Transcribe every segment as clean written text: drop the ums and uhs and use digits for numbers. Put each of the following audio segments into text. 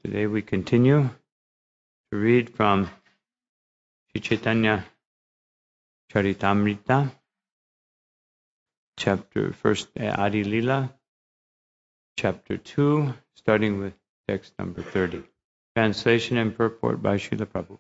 Today we continue to read from Sri Chaitanya Charitamrita, first Adi Lila, chapter 2, starting with text number 30. Translation and purport by Srila Prabhupada.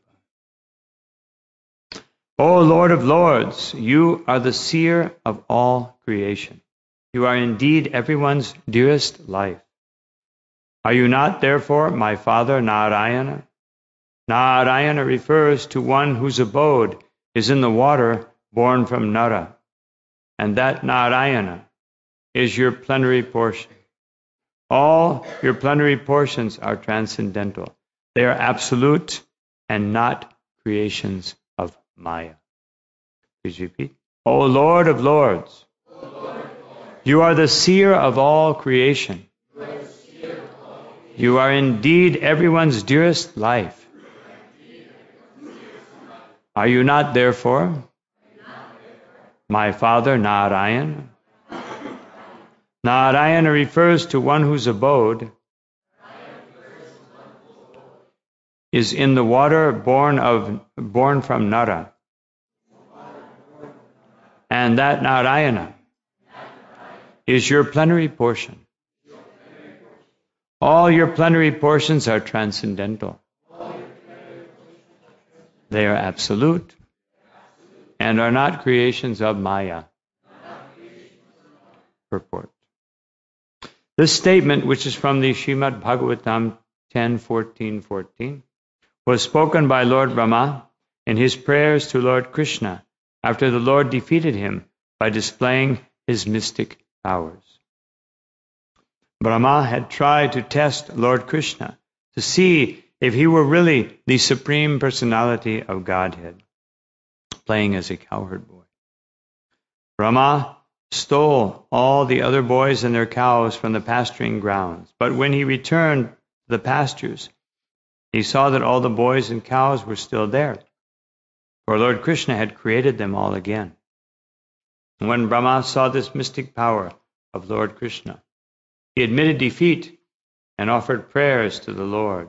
O Lord of Lords, you are the seer of all creation. You are indeed everyone's dearest life. Are you not, therefore, my father Narayana? Narayana refers to one whose abode is in the water born from Nara, and that Narayana is your plenary portion. All your plenary portions are transcendental. They are absolute and not creations of Maya. Please repeat. O Lord of Lords, you are the seer of all creation. You are indeed everyone's dearest life. Are you not, therefore, my father Narayana? Narayana refers to one whose abode is in the water born from Nara, and that Narayana is your plenary portion. All your plenary portions are transcendental. They are absolute and are not creations of Maya. Purport. This statement, which is from the Srimad Bhagavatam 10:14-14, was spoken by Lord Brahma in his prayers to Lord Krishna after the Lord defeated him by displaying his mystic powers. Brahma had tried to test Lord Krishna to see if he were really the Supreme Personality of Godhead, playing as a cowherd boy. Brahma stole all the other boys and their cows from the pasturing grounds, but when he returned to the pastures, he saw that all the boys and cows were still there, for Lord Krishna had created them all again. And when Brahma saw this mystic power of Lord Krishna, he admitted defeat and offered prayers to the Lord,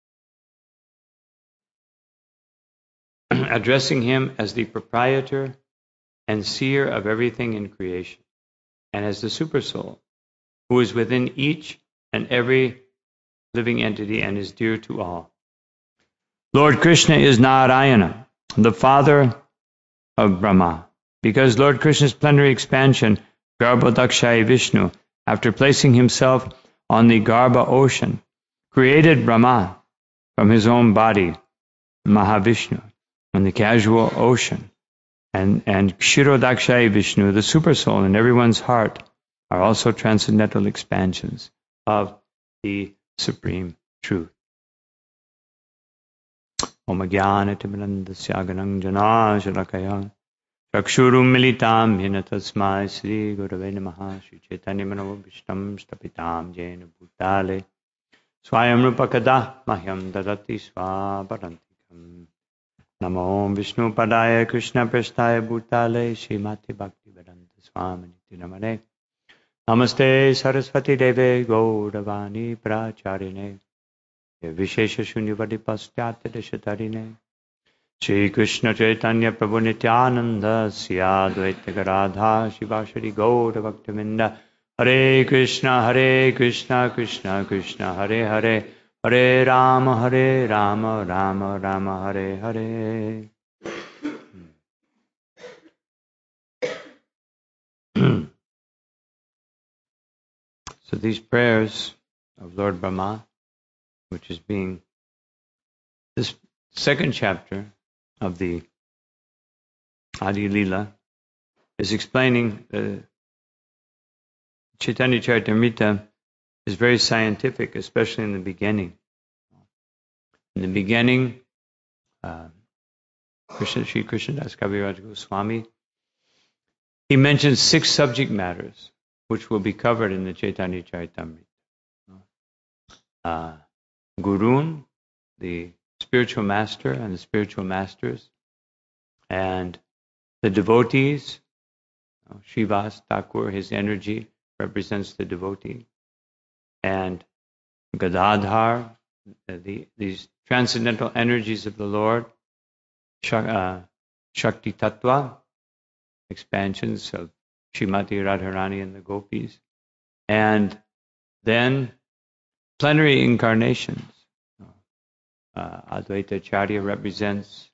addressing him as the proprietor and seer of everything in creation, and as the Supersoul, who is within each and every living entity and is dear to all. Lord Krishna is Narayana, the father of Brahma, because Lord Krishna's plenary expansion, Garbhodakshaya Vishnu, after placing himself on the Garbha ocean, created Brahma from his own body, Mahavishnu, on the casual ocean, and Kshirodakshaya Vishnu, the Supersoul in everyone's heart, are also transcendental expansions of the Supreme Truth. Om Jnana-timirandasya ganang jana shalakaya Chakshurum militam yena tasmai Sri Gurave Namaha Sri Chaitanya Manavishtam Stapitam Jena Bhutale Swayam Rupakada Mahyam Dadati Swaparantikam Namo Vishnu Padaya Krishna Prestaya Bhutale Srimati Bhakti Vedanta Swamini Namane Namaste Saraswati Deve Gauravani Pracharine Vishesha Shunyavadi Paschatya Deshatarine Shri Krishna Chaitanya Prabhu Nityananda Sya Advaita Gadadha Shivashari Gaura Bhaktivinda Hare Krishna Krishna Krishna Hare Hare Hare Rama Rama Rama Hare Hare. So these prayers of Lord Brahma, which is being this second chapter of the Adi Lila, is explaining the Chaitanya Charitamrita is very scientific, especially in the beginning. In the beginning, Sri Krishnadas Kaviraj Goswami, he mentions 6 subject matters which will be covered in the Chaitanya Charitamrita. Gurun, the spiritual master and the spiritual masters, and the devotees. Srivas Thakur, his energy represents the devotee, and Gadadhar, these transcendental energies of the Lord, Shakti Tattva, expansions of Srimati Radharani and the Gopis, and then plenary incarnations. Advaita Acharya represents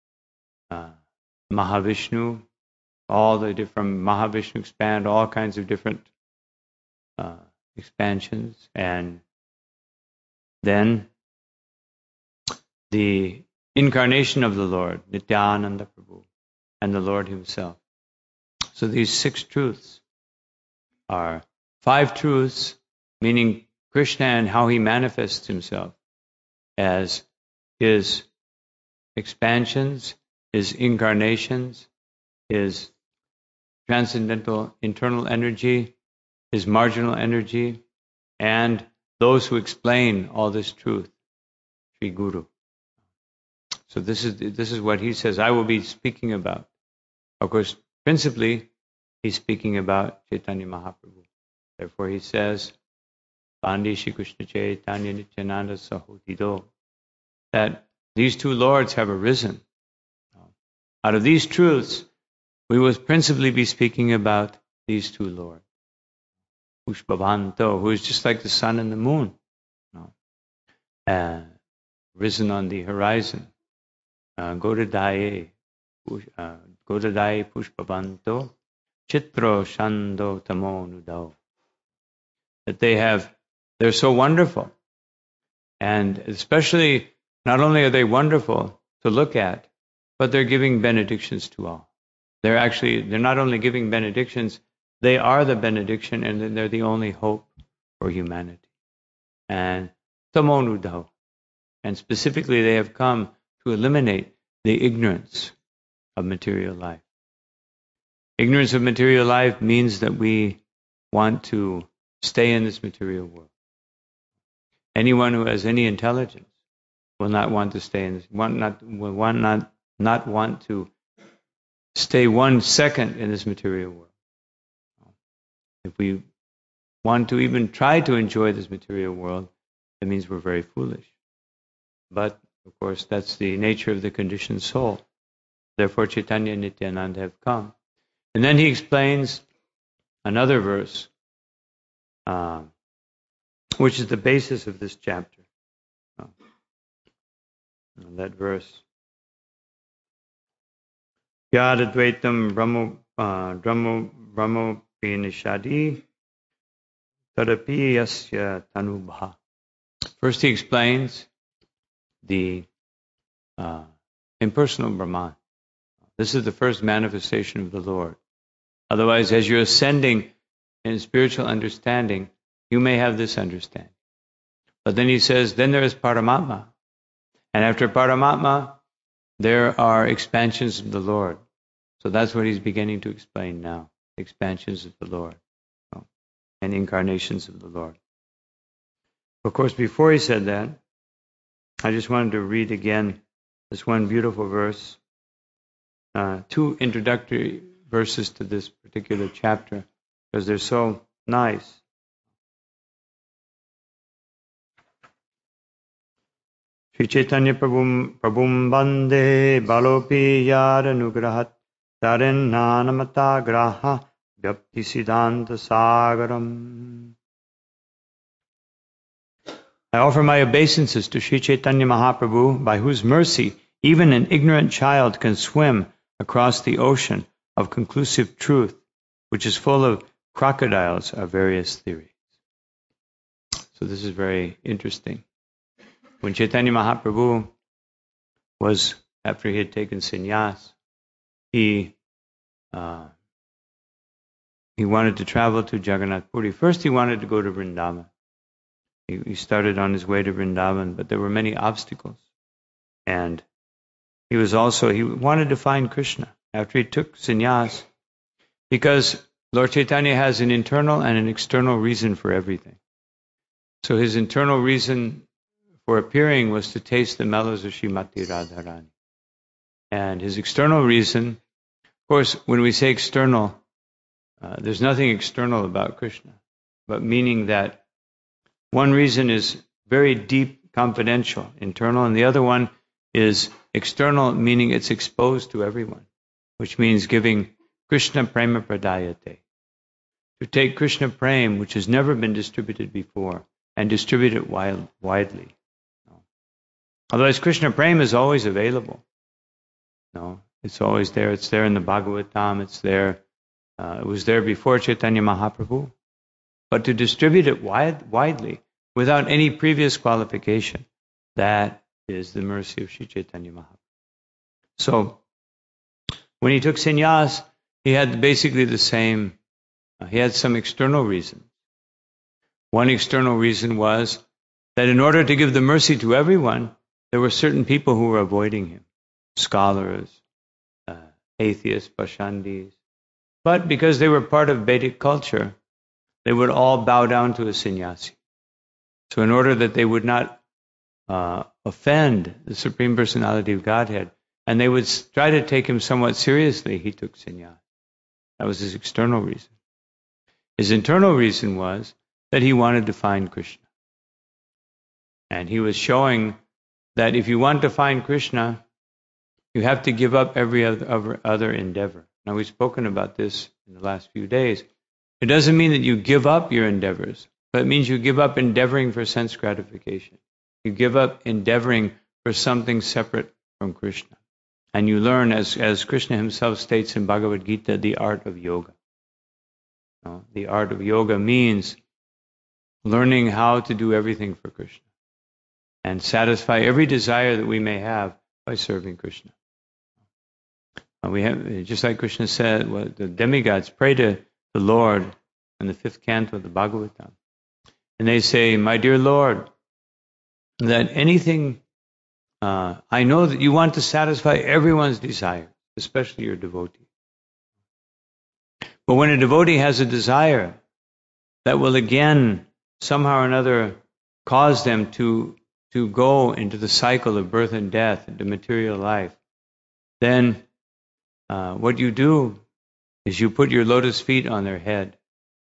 Mahavishnu, all the different Mahavishnu expand all kinds of different expansions, and then the incarnation of the Lord, Nityananda Prabhu, and the Lord himself. So these 6 truths are 5 truths, meaning Krishna and how he manifests himself as his expansions, his incarnations, his transcendental internal energy, his marginal energy, and those who explain all this truth, Sri Guru. So this is what he says I will be speaking about. Of course, principally, he's speaking about Chaitanya Mahaprabhu. Therefore he says, Bandi Shri Krishna Chaitanya Nityananda Sahodido, that these 2 lords have arisen. Out of these truths, we will principally be speaking about these 2 lords. Pushpavanto, who is just like the sun and the moon, risen on the horizon. Godadaye Pushpavanto, Chitro Shando Tamo Nudao. That they're so wonderful. And especially, not only are they wonderful to look at, but they're giving benedictions to all. They're not only giving benedictions, they are the benediction, and they're the only hope for humanity. And Tamonudao. And specifically, they have come to eliminate the ignorance of material life. Ignorance of material life means that we want to stay in this material world. Anyone who has any intelligence will not want to stay in this, not want to stay 1 second in this material world. If we want to even try to enjoy this material world, that means we're very foolish. But, of course, that's the nature of the conditioned soul. Therefore, Chaitanya and Nityananda have come. And then he explains another verse, which is the basis of this chapter. That verse. Yadadvaitam Brahmo Pinishadi Tadapi Yasya Tanubha. First he explains the impersonal Brahman. This is the first manifestation of the Lord. Otherwise, as you're ascending in spiritual understanding, you may have this understanding. But then he says, then there is Paramatma. And after Paramatma, there are expansions of the Lord. So that's what he's beginning to explain now. Expansions of the Lord. And incarnations of the Lord. Of course, before he said that, I just wanted to read again this one beautiful verse. 2 introductory verses to this particular chapter, because they're so nice. Sri Chaitanya Prabhum Bande Balopi Yadanugrahat Tarenanamata Graha Vyapti Siddhanta Sagaram. I offer my obeisances to Sri Chaitanya Mahaprabhu, by whose mercy even an ignorant child can swim across the ocean of conclusive truth, which is full of crocodiles of various theories. So this is very interesting. When Chaitanya Mahaprabhu was, after he had taken sannyas, he wanted to travel to Jagannath Puri. First he wanted to go to Vrindavan. He started on his way to Vrindavan, but there were many obstacles. And he wanted to find Krishna after he took sannyas, because Lord Chaitanya has an internal and an external reason for everything. So his internal reason for appearing was to taste the mellows of Srimati Radharani. And his external reason, of course, when we say external, there's nothing external about Krishna, but meaning that one reason is very deep confidential, internal, and the other one is external, meaning it's exposed to everyone, which means giving Krishna Prema Pradayate. To take Krishna Prem, which has never been distributed before, and distribute it widely. Otherwise, Krishna Prem is always available. No, it's always there. It's there in the Bhagavatam. It's there. It was there before Chaitanya Mahaprabhu. But to distribute it widely, without any previous qualification, that is the mercy of Sri Chaitanya Mahaprabhu. So, when he took sannyas, he had basically the same, he had some external reasons. One external reason was that in order to give the mercy to everyone, there were certain people who were avoiding him. Scholars, atheists, pashandis. But because they were part of Vedic culture, they would all bow down to a sannyasi. So in order that they would not offend the Supreme Personality of Godhead, and they would try to take him somewhat seriously, he took sannyas. That was his external reason. His internal reason was that he wanted to find Krishna. And he was showing that if you want to find Krishna, you have to give up every other endeavor. Now, we've spoken about this in the last few days. It doesn't mean that you give up your endeavors, but it means you give up endeavoring for sense gratification. You give up endeavoring for something separate from Krishna. And you learn, as Krishna himself states in Bhagavad Gita, the art of yoga. The art of yoga means learning how to do everything for Krishna and satisfy every desire that we may have by serving Krishna. We have, just like Krishna said, the demigods pray to the Lord in the 5th canto of the Bhagavatam. And they say, my dear Lord, that anything, I know that you want to satisfy everyone's desire, especially your devotee. But when a devotee has a desire that will again, somehow or another, cause them to go into the cycle of birth and death, into material life, then what you do is you put your lotus feet on their head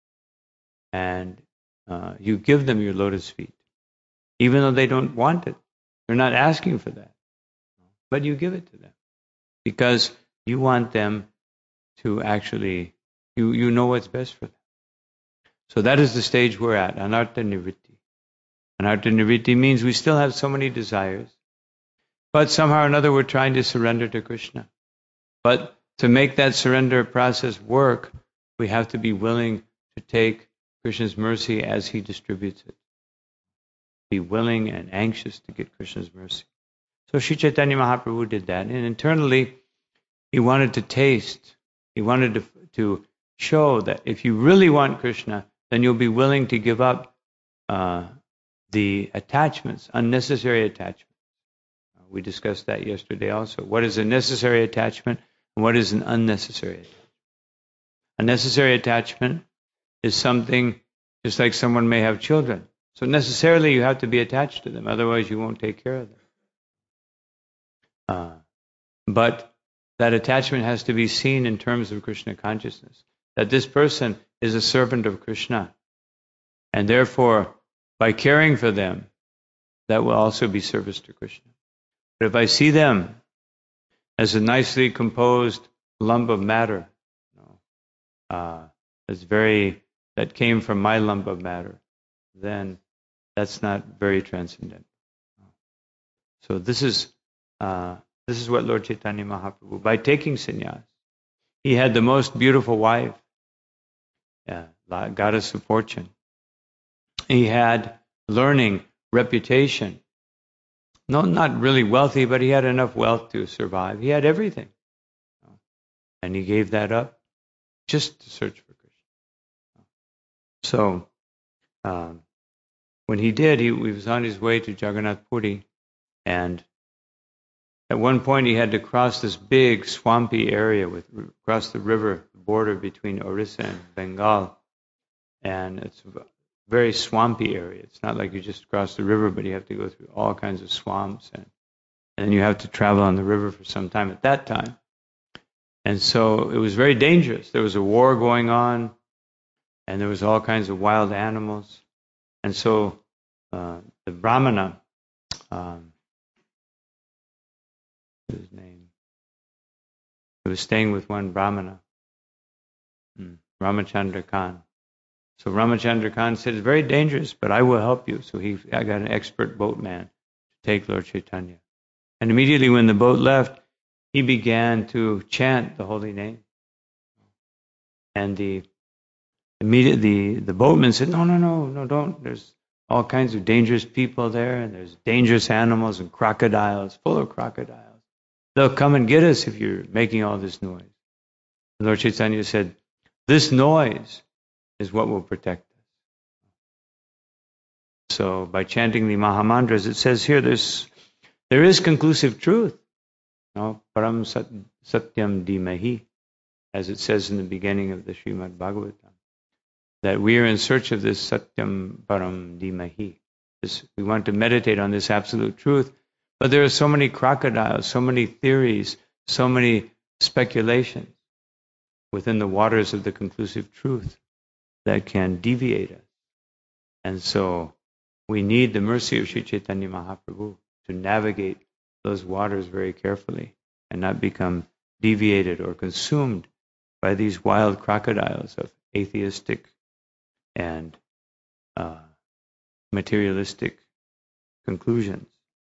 and you give them your lotus feet, even though they don't want it. They're not asking for that. But you give it to them because you want them to actually, you know what's best for them. So that is the stage we're at, Anartha Nivritti. Anartha Nivritti means we still have so many desires, but somehow or another we're trying to surrender to Krishna. But to make that surrender process work, we have to be willing to take Krishna's mercy as he distributes it. Be willing and anxious to get Krishna's mercy. So Sri Chaitanya Mahaprabhu did that. And internally, he wanted to taste. He wanted to show that if you really want Krishna, then you'll be willing to give up the attachments, unnecessary attachments. We discussed that yesterday also. What is a necessary attachment and what is an unnecessary attachment? A necessary attachment is something just like someone may have children. So necessarily you have to be attached to them, otherwise you won't take care of them. But that attachment has to be seen in terms of Krishna consciousness, that this person is a servant of Krishna. And therefore, by caring for them, that will also be service to Krishna. But if I see them as a nicely composed lump of matter, that came from my lump of matter, then that's not very transcendental. So this is what Lord Chaitanya Mahaprabhu, by taking sannyas, he had the most beautiful wife, goddess of fortune. He had learning, reputation. No, not really wealthy, but he had enough wealth to survive. He had everything. And he gave that up just to search for Krishna. So, when he did, he was on his way to Jagannath Puri, and at one point he had to cross this big swampy area, across the river, the border between Orissa and Bengal, and it's a very swampy area. It's not like you just cross the river, but you have to go through all kinds of swamps, and then you have to travel on the river for some time at that time. And so it was very dangerous. There was a war going on, and there was all kinds of wild animals. And so the Brahmana his name? He was staying with one Brahmana, Ramachandra Khan. So Ramachandra Khan said, it's very dangerous, but I will help you. So I got an expert boatman to take Lord Chaitanya. And immediately when the boat left, he began to chant the holy name. And the boatman said, no, don't. There's all kinds of dangerous people there, and there's dangerous animals and crocodiles, full of crocodiles. They'll come and get us if you're making all this noise. And Lord Chaitanya said, this noise is what will protect us. So by chanting the Mahamantras, it says here there is conclusive truth. No? Param Satyam Dhimahi, as it says in the beginning of the Srimad Bhagavatam, that we are in search of this Satyam Param Dhimahi. We want to meditate on this absolute truth, but there are so many crocodiles, so many theories, so many speculations within the waters of the conclusive truth that can deviate us. And so we need the mercy of Sri Chaitanya Mahaprabhu to navigate those waters very carefully and not become deviated or consumed by these wild crocodiles of atheistic and materialistic conclusions.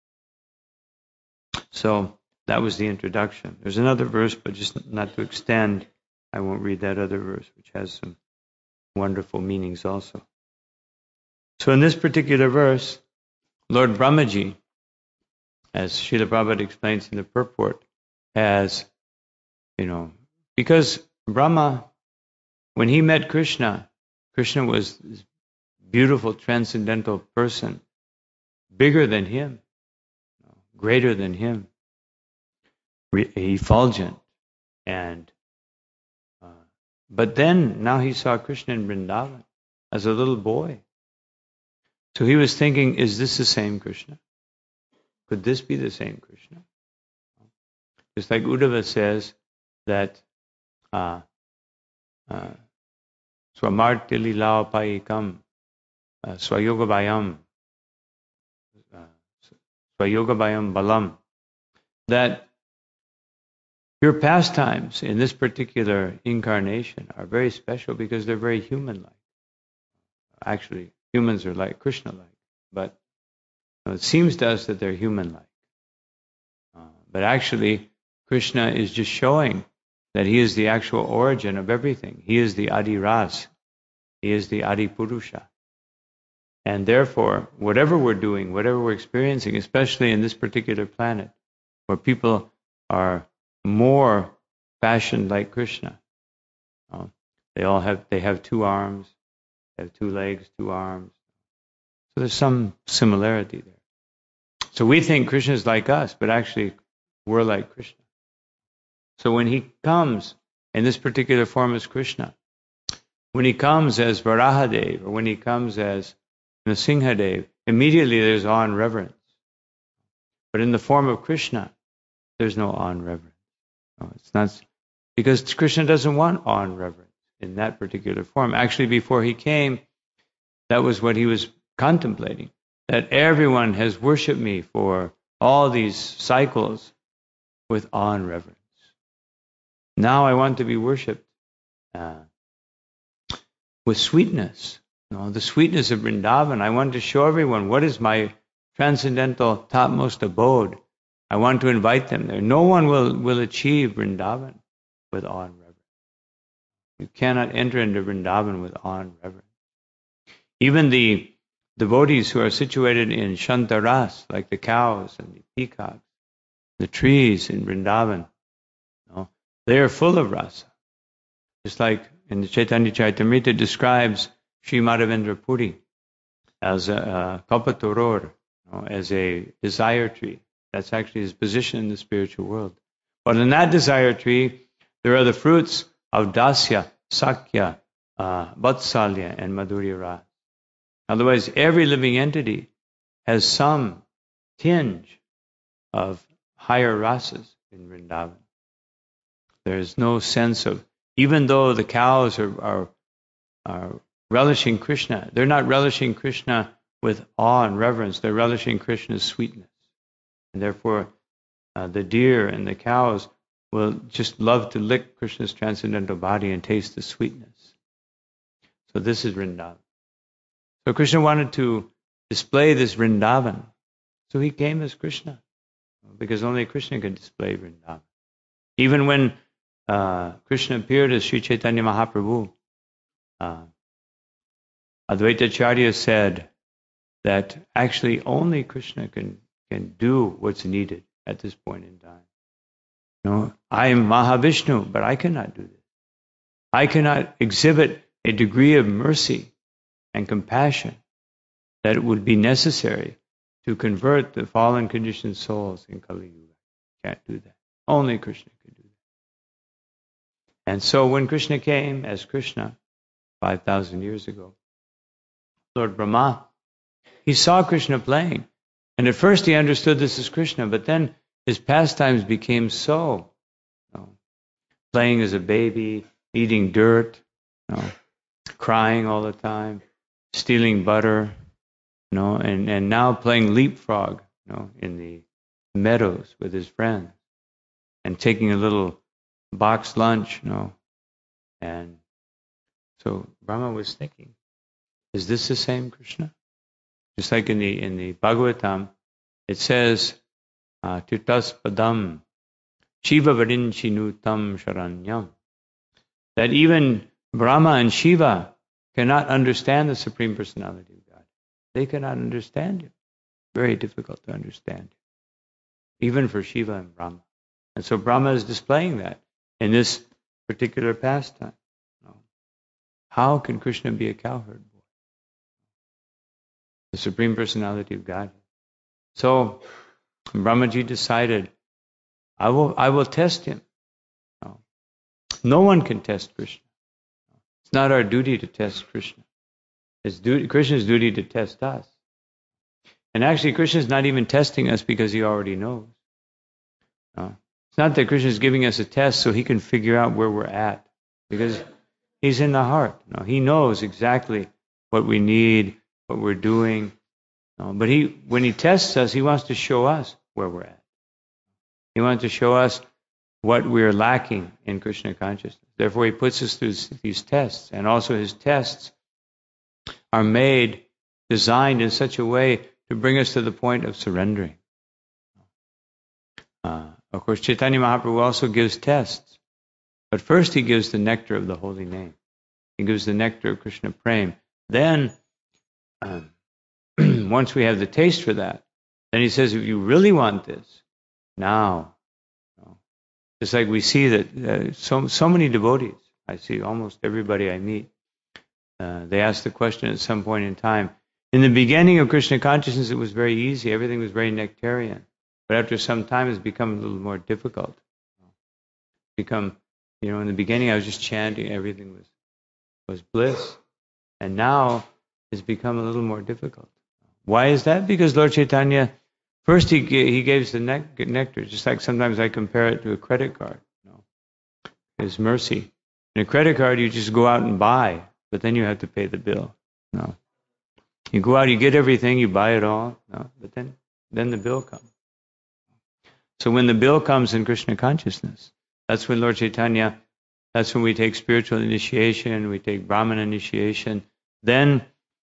So that was the introduction. There's another verse, but just not to extend, I won't read that other verse, which has some wonderful meanings also. So in this particular verse, Lord Brahmaji, as Srila Prabhupada explains in the purport, has, because Brahma, when he met Krishna, Krishna was this beautiful transcendental person, bigger than him, greater than him, effulgent, but then now he saw Krishna in Vrindavan as a little boy. So he was thinking, is this the same Krishna? Could this be the same Krishna? Just like Uddhava says that Swamarti Lilaopayikam Swayogabayam Balam, that your pastimes in this particular incarnation are very special because they're very human-like. Actually, humans are like Krishna-like, but it seems to us that they're human-like. But actually, Krishna is just showing that he is the actual origin of everything. He is the Adi Ras. He is the Adi Purusha. And therefore, whatever we're doing, whatever we're experiencing, especially in this particular planet, where people are more fashioned like Krishna, they have 2 arms, they have 2 legs, 2 arms. So there's some similarity there. So we think Krishna is like us, but actually we're like Krishna. So when he comes in this particular form as Krishna, when he comes as Varahadev, or when he comes as Nrsimhadev, immediately there's awe and reverence. But in the form of Krishna, there's no awe and reverence. No, it's not, because Krishna doesn't want awe and reverence in that particular form. Actually, before he came, that was what he was contemplating, that everyone has worshipped me for all these cycles with awe and reverence. Now I want to be worshipped with sweetness. The sweetness of Vrindavan. I want to show everyone what is my transcendental topmost abode. I want to invite them there. No one will achieve Vrindavan with awe and reverence. You cannot enter into Vrindavan with awe and reverence. Even the devotees who are situated in Shantaras, like the cows and the peacocks, the trees in Vrindavan, they are full of rasa. Just like in the Chaitanya Charitamrita describes Sri Madhavendra Puri as a kalpatoror, as a desire tree. That's actually his position in the spiritual world. But in that desire tree, there are the fruits of dasya, sakya, vatsalya, and madhurya rasa. Otherwise, every living entity has some tinge of higher rasas in Vrindavan. There is no sense of, even though the cows are relishing Krishna, they're not relishing Krishna with awe and reverence. They're relishing Krishna's sweetness. And therefore, the deer and the cows will just love to lick Krishna's transcendental body and taste the sweetness. So this is Vrindavan. So Krishna wanted to display this Vrindavan. So he came as Krishna, because only Krishna can display Vrindavan. Even when Krishna appeared as Sri Chaitanya Mahaprabhu, Advaita Acharya said that actually only Krishna can do what's needed at this point in time. I am Mahavishnu, but I cannot do this. I cannot exhibit a degree of mercy and compassion that would be necessary to convert the fallen conditioned souls in Kali Yuga. Can't do that. Only Krishna can do that. And so when Krishna came as Krishna 5,000 years ago, Lord Brahma, he saw Krishna playing. And at first he understood this as Krishna, but then his pastimes became so, playing as a baby, eating dirt, crying all the time, stealing butter, and now playing leapfrog, in the meadows with his friends, and taking a little boxed lunch, And so Brahma was thinking, is this the same Krishna? Just like in the Bhagavatam, it says, Tirtas Padam Shiva Varinchinutam Sharanyam. That even Brahma and Shiva cannot understand the Supreme Personality of God. They cannot understand Him. Very difficult to understand. Even for Shiva and Brahma. And so Brahma is displaying that in this particular pastime. How can Krishna be a cowherd boy? The Supreme Personality of God. So Brahmaji decided, I will test him. No one can test Krishna. It's not our duty to test Krishna. It's Krishna's duty to test us. And actually, Krishna is not even testing us because he already knows. It's not that Krishna is giving us a test so he can figure out where we're at, because he's in the heart. He knows exactly what we need, what we're doing. But when he tests us, he wants to show us where we're at. He wants to show us what we're lacking in Krishna consciousness. Therefore, he puts us through these tests. And also his tests are designed in such a way to bring us to the point of surrendering. Of course, Chaitanya Mahaprabhu also gives tests. But first he gives the nectar of the holy name. He gives the nectar of Krishna Prem. Then, once we have the taste for that, then he says, if you really want this, now. Just like we see that so many devotees, I see almost everybody I meet, they ask the question at some point in time. In the beginning of Krishna consciousness, it was very easy. Everything was very nectarian. But after some time, it's become a little more difficult. In the beginning, I was just chanting. Everything was bliss. And now it's become a little more difficult. Why is that? Because Lord Chaitanya, first he gives the nectar, just like sometimes I compare it to a credit card. His mercy. In a credit card, you just go out and buy, but then you have to pay the bill. You go out, you get everything, you buy it all, but then the bill comes. So when the bill comes in Krishna consciousness, that's when Lord Chaitanya, that's when we take spiritual initiation, we take Brahman initiation. Then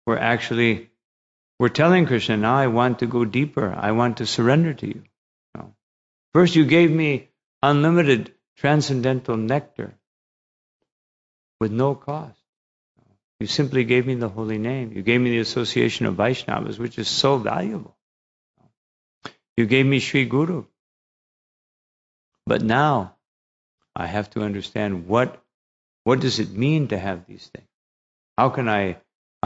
we're telling Krishna, now I want to go deeper. I want to surrender to you. First you gave me unlimited transcendental nectar with no cost. You simply gave me the holy name. You gave me the association of Vaishnavas, which is so valuable. You gave me Sri Guru. But now I have to understand what does it mean to have these things? How can I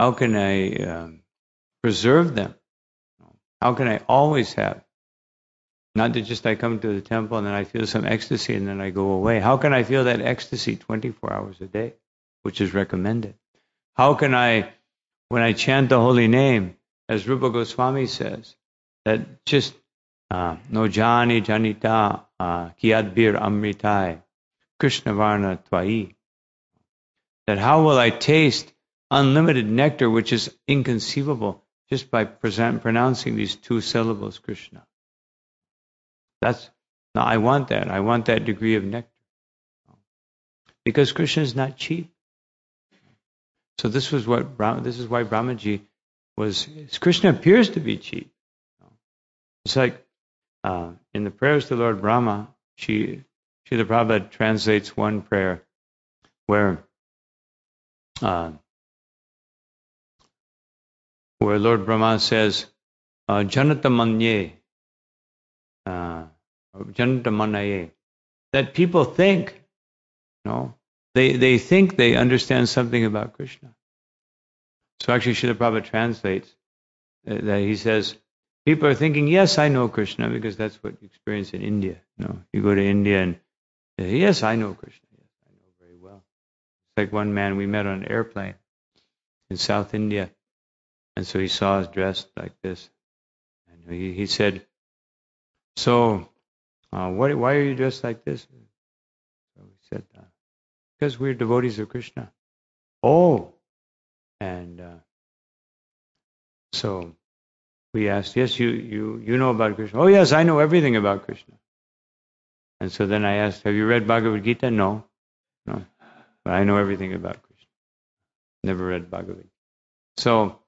preserve them? How can I always have? Not that just I come to the temple and then I feel some ecstasy and then I go away. How can I feel that ecstasy 24 hours a day, which is recommended? How can I, when I chant the holy name, as Rupa Goswami says, that just no jani janita kiyadbir amritai Krishna varna tvai, that how will I taste unlimited nectar, which is inconceivable, just by pronouncing these two syllables, Krishna. No, I want that. I want that degree of nectar. Because Krishna is not cheap. So this is why Brahmaji was. Krishna appears to be cheap. It's like in the prayers to Lord Brahma, Srila Prabhupada translates one prayer where Lord Brahma says, Janatamanye, Janatamanaye, that people think, they think they understand something about Krishna. So actually Srila Prabhupada translates that he says, people are thinking, yes, I know Krishna, because that's what you experience in India. You go to India and yes, I know Krishna. Yes, I know very well. It's like one man we met on an airplane in South India, and so he saw us dressed like this, and he said, "So, why are you dressed like this?" So we said, "Because we're devotees of Krishna." Oh, and so we asked, "Yes, you know about Krishna?" "Oh, yes, I know everything about Krishna." And so then I asked, "Have you read Bhagavad Gita?" No. But I know everything about Krishna. Never read Bhagavad Gita. So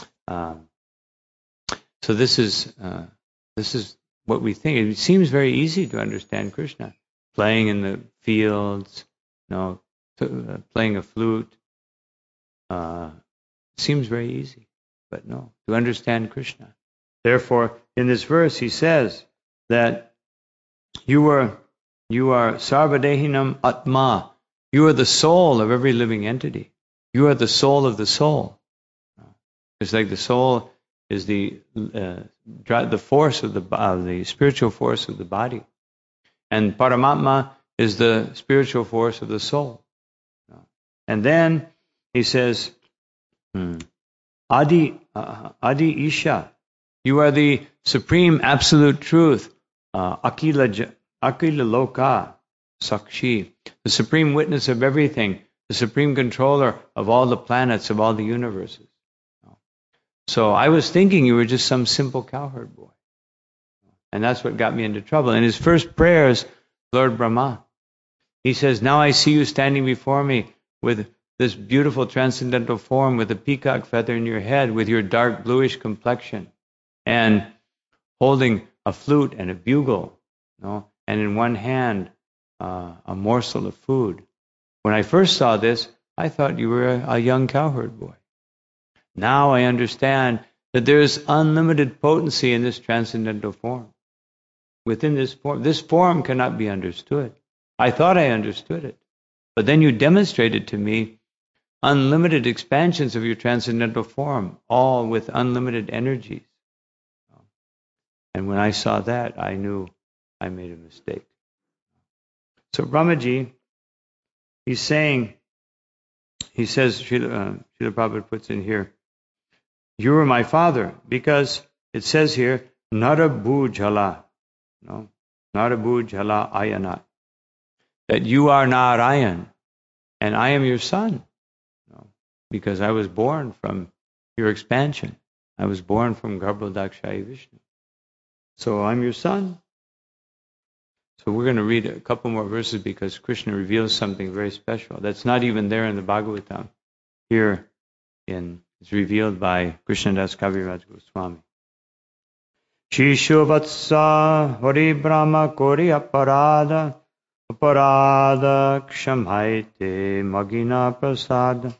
this is what we think. It seems very easy to understand Krishna. Playing in the fields, playing a flute. Seems very easy. But no, to understand Krishna. Therefore, in this verse, he says that you are sarvadehinam atma. You are the soul of every living entity. You are the soul of the soul. It's like the soul is the force of the spiritual force of the body, and Paramatma is the spiritual force of the soul. And then he says, Adi Isha. You are the supreme absolute truth. Akila Loka Sakshi. The supreme witness of everything. The supreme controller of all the planets, of all the universes. So I was thinking you were just some simple cowherd boy. And that's what got me into trouble. In his first prayers, Lord Brahma, he says, now I see you standing before me with this beautiful transcendental form, with a peacock feather in your head, with your dark bluish complexion, and holding a flute and a bugle, and in one hand a morsel of food. When I first saw this, I thought you were a young cowherd boy. Now I understand that there is unlimited potency in this transcendental form. Within this form cannot be understood. I thought I understood it. But then you demonstrated to me unlimited expansions of your transcendental form, all with unlimited energies. And when I saw that, I knew I made a mistake. So Brahmaji, he says, Srila Prabhupada puts in here, you are my father, because it says here, Narabhu Jala, Narabhu Jala Ayana, that you are Narayan, and I am your son, because I was born from your expansion. I was born from Garbhodakshaya Vishnu. So I'm your son. So we're going to read a couple more verses because Krishna reveals something very special that's not even there in the Bhagavatam. Here it's revealed by Krishnadas Kaviraj Goswami. Shishu vatsa hari brahma kori aparada kshamhaite magina prasada.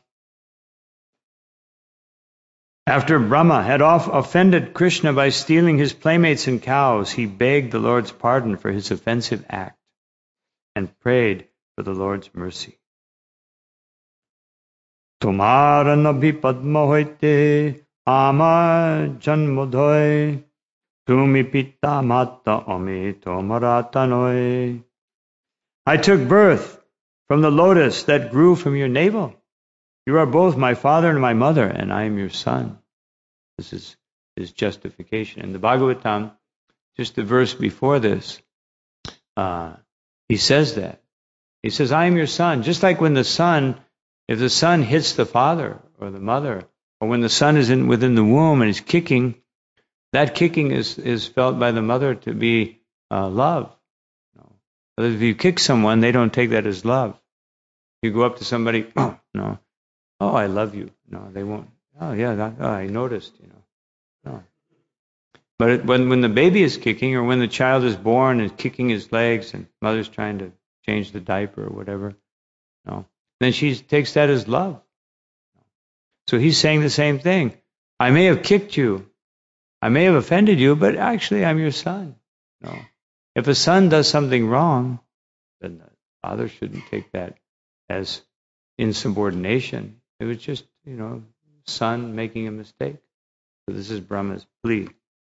After Brahma had offended Krishna by stealing his playmates and cows, he begged the Lord's pardon for his offensive act and prayed for the Lord's mercy. Tumhara nabhi padma hoite ama janmodhoy tumi pitta mata ame tomara tanoy. I took birth from the lotus that grew from your navel. You are both my father and my mother, and I am your son. This is his justification. In the Bhagavatam, just the verse before this, he says that. He says, I am your son. Just like when if the son hits the father or the mother, or when the son is within the womb and is kicking, that kicking is felt by the mother to be love. If you kick someone, they don't take that as love. You go up to somebody, no, oh, I love you. No, they won't. Oh, yeah, I noticed, No. But when the baby is kicking, or when the child is born and kicking his legs, and mother's trying to change the diaper or whatever, then she takes that as love. So he's saying the same thing. I may have kicked you, I may have offended you, but actually I'm your son. If a son does something wrong, then the father shouldn't take that as insubordination. It was just, son making a mistake. So this is Brahma's plea.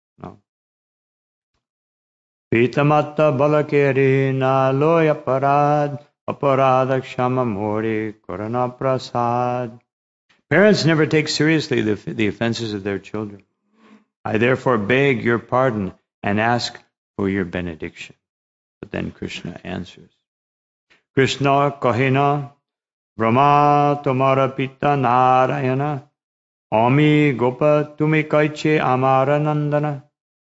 Pitamatta balakeri na loy aparad, aparada kshama mori korana prasad. Parents never take seriously the offenses of their children. I therefore beg your pardon and ask for your benediction. But then Krishna answers. Krishna kahina Brahma tomara pita Narayana Ami gopa tumi kaiche amara nandana.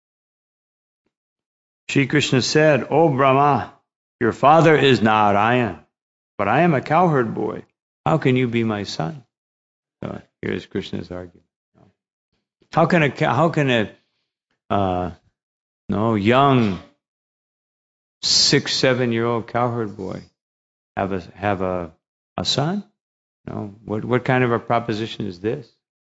Shri Krishna said, O Brahma, your father is Narayan, but I am a cowherd boy. How can you be my son? So here's Krishna's argument. How can a young 6-7-year-old cowherd boy have a son? No. What kind of a proposition is this?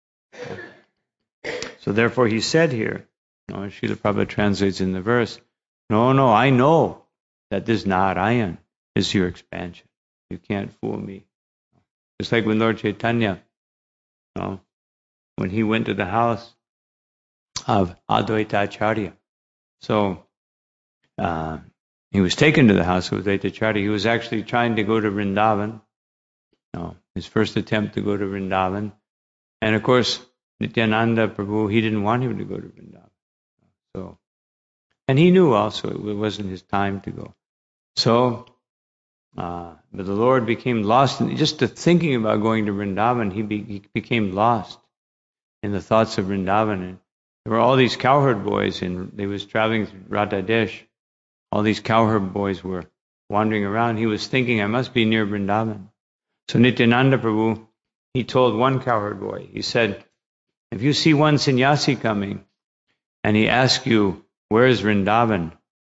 So therefore he said here, Srila Prabhupada translates in the verse, no, I know that this Narayan is your expansion. You can't fool me. Just like when Lord Chaitanya, when he went to the house of Advaita Acharya. So he was taken to the house of Advaita Acharya. He was actually trying to go to Vrindavan. His first attempt to go to Vrindavan. And of course, Nityananda Prabhu, he didn't want him to go to Vrindavan. And he knew also it wasn't his time to go. So, but the Lord became lost. And just the thinking about going to Vrindavan, he became lost in the thoughts of Vrindavan. And there were all these cowherd boys, and they was traveling through Radhadesh. All these cowherd boys were wandering around. He was thinking, I must be near Vrindavan. So Nityananda Prabhu, he told one cowherd boy, he said, if you see one sannyasi coming, and he asks you, where is Vrindavan?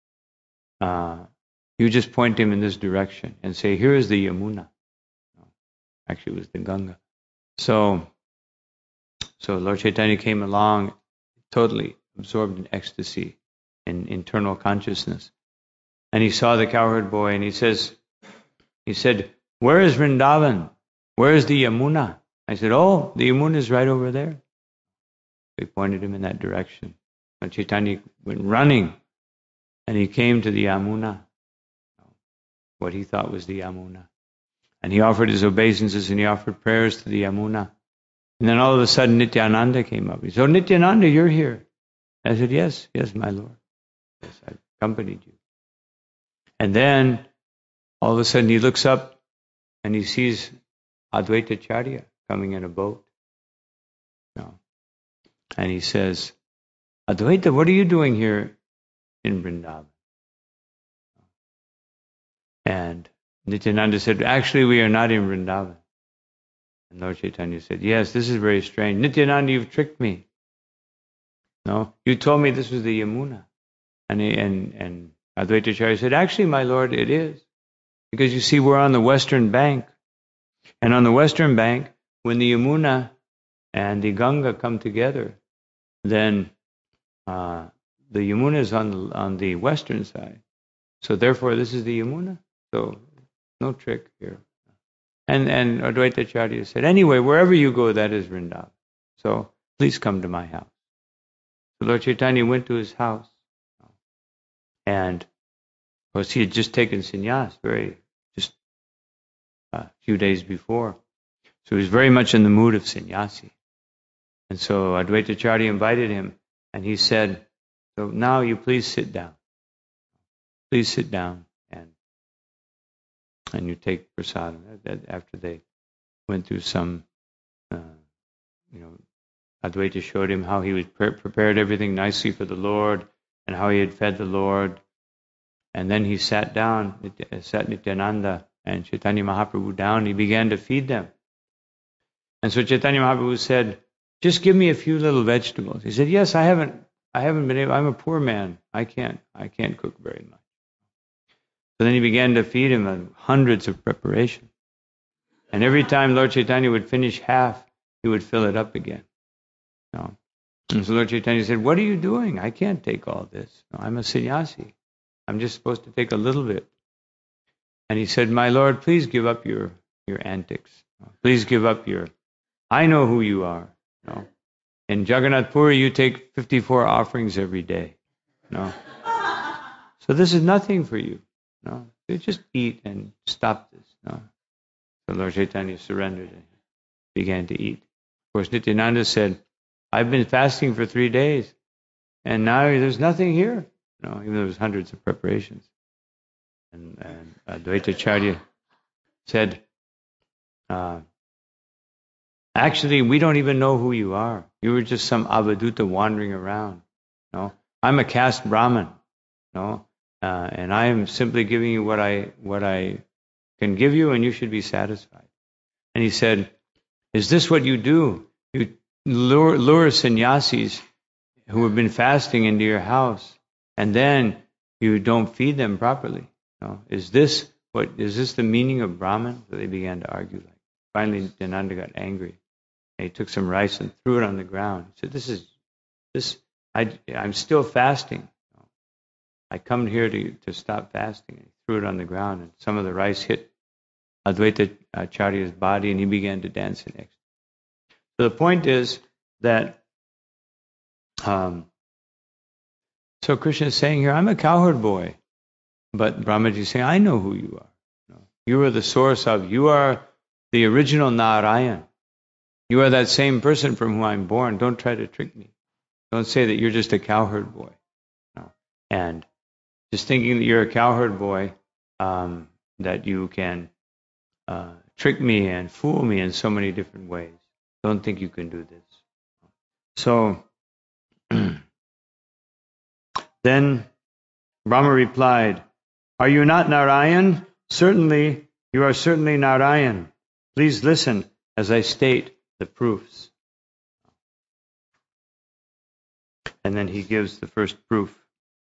You just point him in this direction and say, here is the Yamuna. Actually, it was the Ganga. So Lord Chaitanya came along, totally absorbed in ecstasy, in internal consciousness. And he saw the cowherd boy, and he said, where is Vrindavan? Where is the Yamuna? I said, oh, the Yamuna is right over there. We pointed him in that direction. And Chaitanya went running, and he came to the Yamuna, what he thought was the Yamuna. And he offered his obeisances, and he offered prayers to the Yamuna. And then all of a sudden, Nityananda came up. He said, oh, Nityananda, you're here. I said, yes, my Lord. Yes, I accompanied you. And then, all of a sudden, he looks up, and he sees Advaita Acharya coming in a boat. And he says, Advaita, what are you doing here in Vrindavan? And Nityananda said, actually, we are not in Vrindavan. And Lord Chaitanya said, yes, this is very strange. Nityananda, you've tricked me. No, you told me this was the Yamuna. And Advaita Acharya said, actually, my Lord, it is. Because you see, we're on the western bank. And on the western bank, when the Yamuna and the Ganga come together, then the Yamuna is on the western side. So therefore, this is the Yamuna. So no trick here. And Advaita Acharya said, anyway, wherever you go, that is Vrindavan. So please come to my house. So Lord Chaitanya went to his house. And of course, he had just taken sannyas just a few days before. So he was very much in the mood of sannyasi. And so Advaita Acharya invited him, and he said, so now you please sit down. Please sit down, and you take prasadam. After they went through some, Advaita showed him how he had prepared everything nicely for the Lord, and how he had fed the Lord. And then he sat Nityananda and Chaitanya Mahaprabhu down, and he began to feed them. And so Chaitanya Mahaprabhu said, just give me a few little vegetables. He said, yes, I haven't been able, I'm a poor man. I can't cook very much. So then he began to feed him hundreds of preparations. And every time Lord Chaitanya would finish half, he would fill it up again. No. And so Lord Chaitanya said, what are you doing? I can't take all this. No, I'm a sannyasi. I'm just supposed to take a little bit. And he said, my Lord, please give up your antics. Please give up I know who you are. No. In Jagannath Puri, you take 54 offerings every day. No. So this is nothing for you. No. You just eat and stop this. No. So Lord Chaitanya surrendered and began to eat. Of course, Nityananda said, I've been fasting for 3 days, and now there's nothing here. No, even though there was hundreds of preparations. And Advaitacharya said, actually, we don't even know who you are. You were just some avaduta wandering around. No, I'm a caste Brahmin. No, and I am simply giving you what I can give you, and you should be satisfied. And he said, is this what you do? You lure sannyasis who have been fasting into your house, and then you don't feed them properly. No? Is this the meaning of Brahman? So they began to argue. Finally, Nityananda got angry. And he took some rice and threw it on the ground. He said, I'm still fasting. I come here to stop fasting. And he threw it on the ground, and some of the rice hit Advaita Acharya's body, and he began to dance in ecstasy. So the point is that, so Krishna is saying here, I'm a cowherd boy. But Brahmaji is saying, I know who you are. You are the source of, you are the original Narayan. You are that same person from whom I'm born. Don't try to trick me. Don't say that you're just a cowherd boy. No. And just thinking that you're a cowherd boy, that you can trick me and fool me in so many different ways. Don't think you can do this. So then Brahma replied, are you not Narayan? Certainly, you are certainly Narayan. Please listen as I state the proofs. And then he gives the first proof.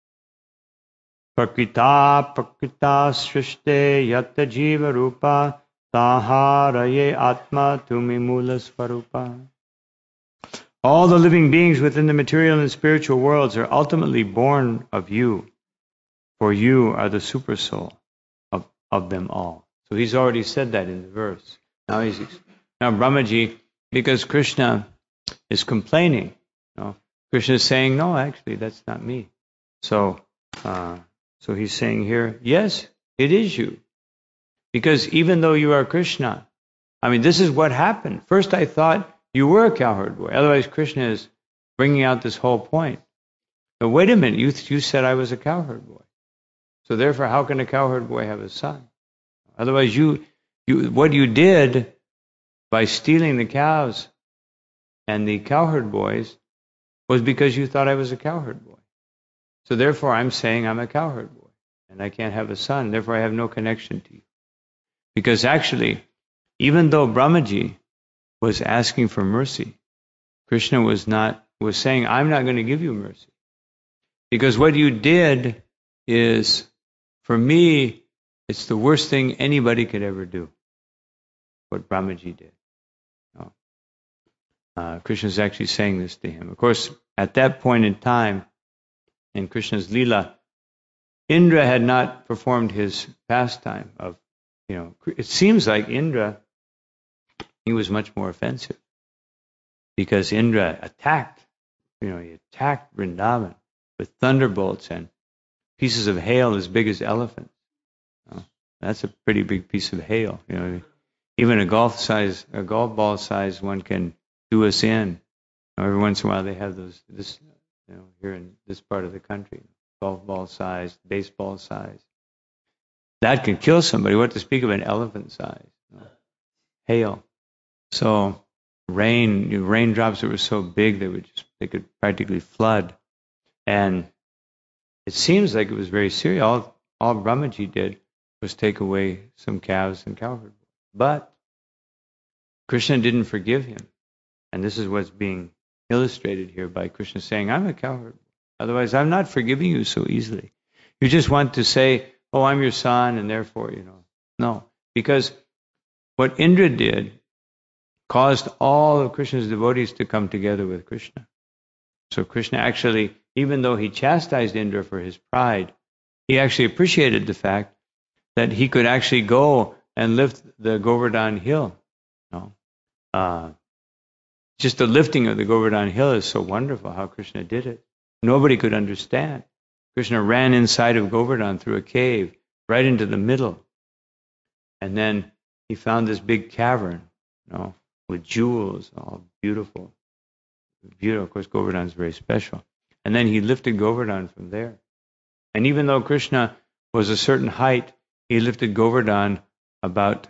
Prakrita shrishte yatta jiva rupa taharaye atma tumi mula svarupa. All the living beings within the material and spiritual worlds are ultimately born of you, for you are the super soul of them all. So he's already said that in the verse. Now Brahmaji, because Krishna is complaining, Krishna is saying, no, actually, that's not me. So he's saying here, yes, it is you. Because even though you are Krishna, this is what happened. First I thought you were a cowherd boy. Otherwise, Krishna is bringing out this whole point. But wait a minute, you said I was a cowherd boy. So therefore, how can a cowherd boy have a son? Otherwise, what you did by stealing the cows and the cowherd boys was because you thought I was a cowherd boy. So therefore, I'm saying I'm a cowherd boy, and I can't have a son. Therefore, I have no connection to you. Because actually, even though Brahmaji was asking for mercy, Krishna was saying, I'm not going to give you mercy. Because what you did is, for me, it's the worst thing anybody could ever do, what Brahmaji did. Krishna is actually saying this to him. Of course, at that point in time, in Krishna's Leela, Indra had not performed his pastime of, it seems like Indra, he was much more offensive. Because Indra attacked, he attacked Vrindavan with thunderbolts and pieces of hail as big as elephants. That's a pretty big piece of hail. Even a golf ball size one can do us in. Every once in a while they have this here in this part of the country, golf ball size, baseball size. That can kill somebody. What to speak of an elephant size? Hail. So raindrops that were so big they could practically flood. And it seems like it was very serious. all Brahmaji did was take away some calves and cow herd. But Krishna didn't forgive him. And this is what's being illustrated here by Krishna saying, I'm a cow herd. Otherwise, I'm not forgiving you so easily. You just want to say, oh, I'm your son, and therefore, No. Because what Indra did caused all of Krishna's devotees to come together with Krishna. So Krishna actually, even though he chastised Indra for his pride, he actually appreciated the fact that he could actually go and lift the Govardhan hill. Just the lifting of the Govardhan hill is so wonderful how Krishna did it. Nobody could understand. Krishna ran inside of Govardhan through a cave, right into the middle. And then he found this big cavern, with jewels, all beautiful. Beautiful. Of course, Govardhan is very special. And then he lifted Govardhan from there. And even though Krishna was a certain height, he lifted Govardhan about,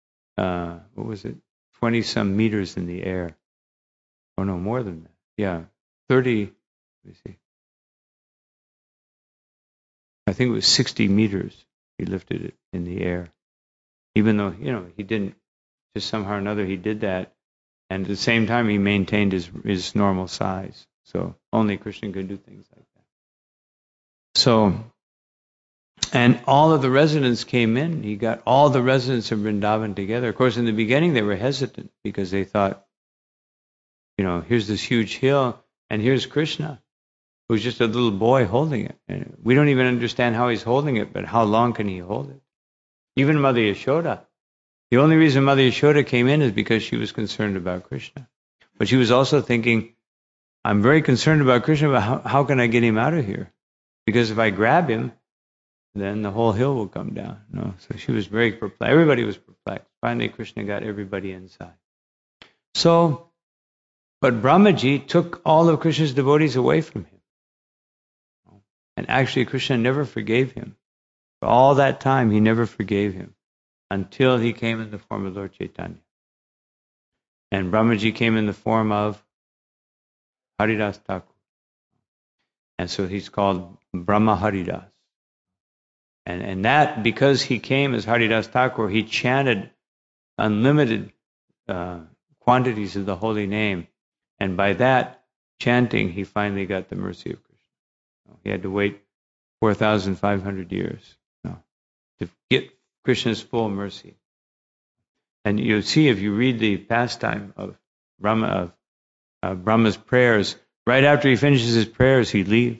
20-some meters in the air. Oh, no, more than that. Yeah, 30, let me see. I think it was 60 meters he lifted it in the air. Even though, he didn't, just somehow or another he did that. And at the same time, he maintained his normal size. So only Krishna could do things like that. So, and all of the residents came in. He got all the residents of Vrindavan together. Of course, in the beginning, they were hesitant because they thought, here's this huge hill, and here's Krishna, who's just a little boy holding it. And we don't even understand how he's holding it, but how long can he hold it? Even Mother Yashoda. The only reason Mother Yashoda came in is because she was concerned about Krishna. But she was also thinking, I'm very concerned about Krishna, but how can I get him out of here? Because if I grab him, then the whole hill will come down. So she was very perplexed. Everybody was perplexed. Finally, Krishna got everybody inside. But Brahmaji took all of Krishna's devotees away from him. And actually, Krishna never forgave him. For all that time, he never forgave him until he came in the form of Lord Chaitanya. And Brahmaji came in the form of Haridas Thakur. And so he's called Brahma Haridas. And that, because he came as Haridas Thakur, he chanted unlimited quantities of the holy name. And by that chanting, he finally got the mercy of Krishna. He had to wait 4,500 years to get Krishna's full mercy. And you'll see if you read the pastime of Brahma's prayers, right after he finishes his prayers, he leaves.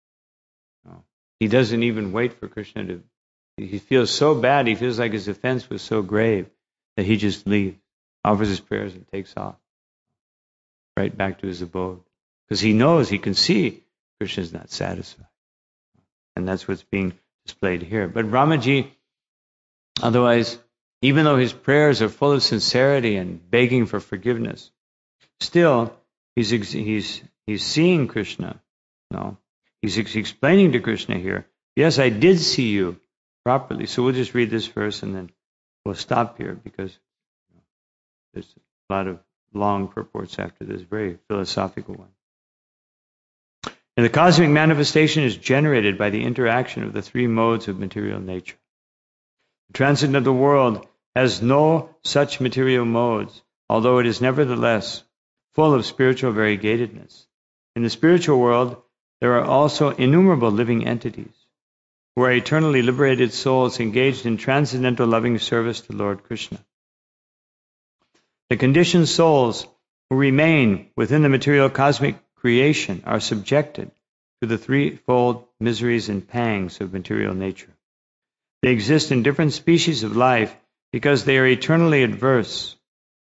He doesn't even wait for Krishna to. He feels so bad, he feels like his offense was so grave that he just leaves, offers his prayers, and takes off right back to his abode. Because he knows, he can see Krishna is not satisfied. And that's what's being displayed here. But Brahmaji, otherwise, even though his prayers are full of sincerity and begging for forgiveness, still he's seeing Krishna. He's explaining to Krishna here, yes, I did see you properly. So we'll just read this verse and then we'll stop here because there's a lot of long purports after this, very philosophical one. And the cosmic manifestation is generated by the interaction of the three modes of material nature. The transcendental world has no such material modes, although it is nevertheless full of spiritual variegatedness. In the spiritual world, there are also innumerable living entities who are eternally liberated souls engaged in transcendental loving service to Lord Krishna. The conditioned souls who remain within the material cosmic creation are subjected to the threefold miseries and pangs of material nature. They exist in different species of life because they are eternally averse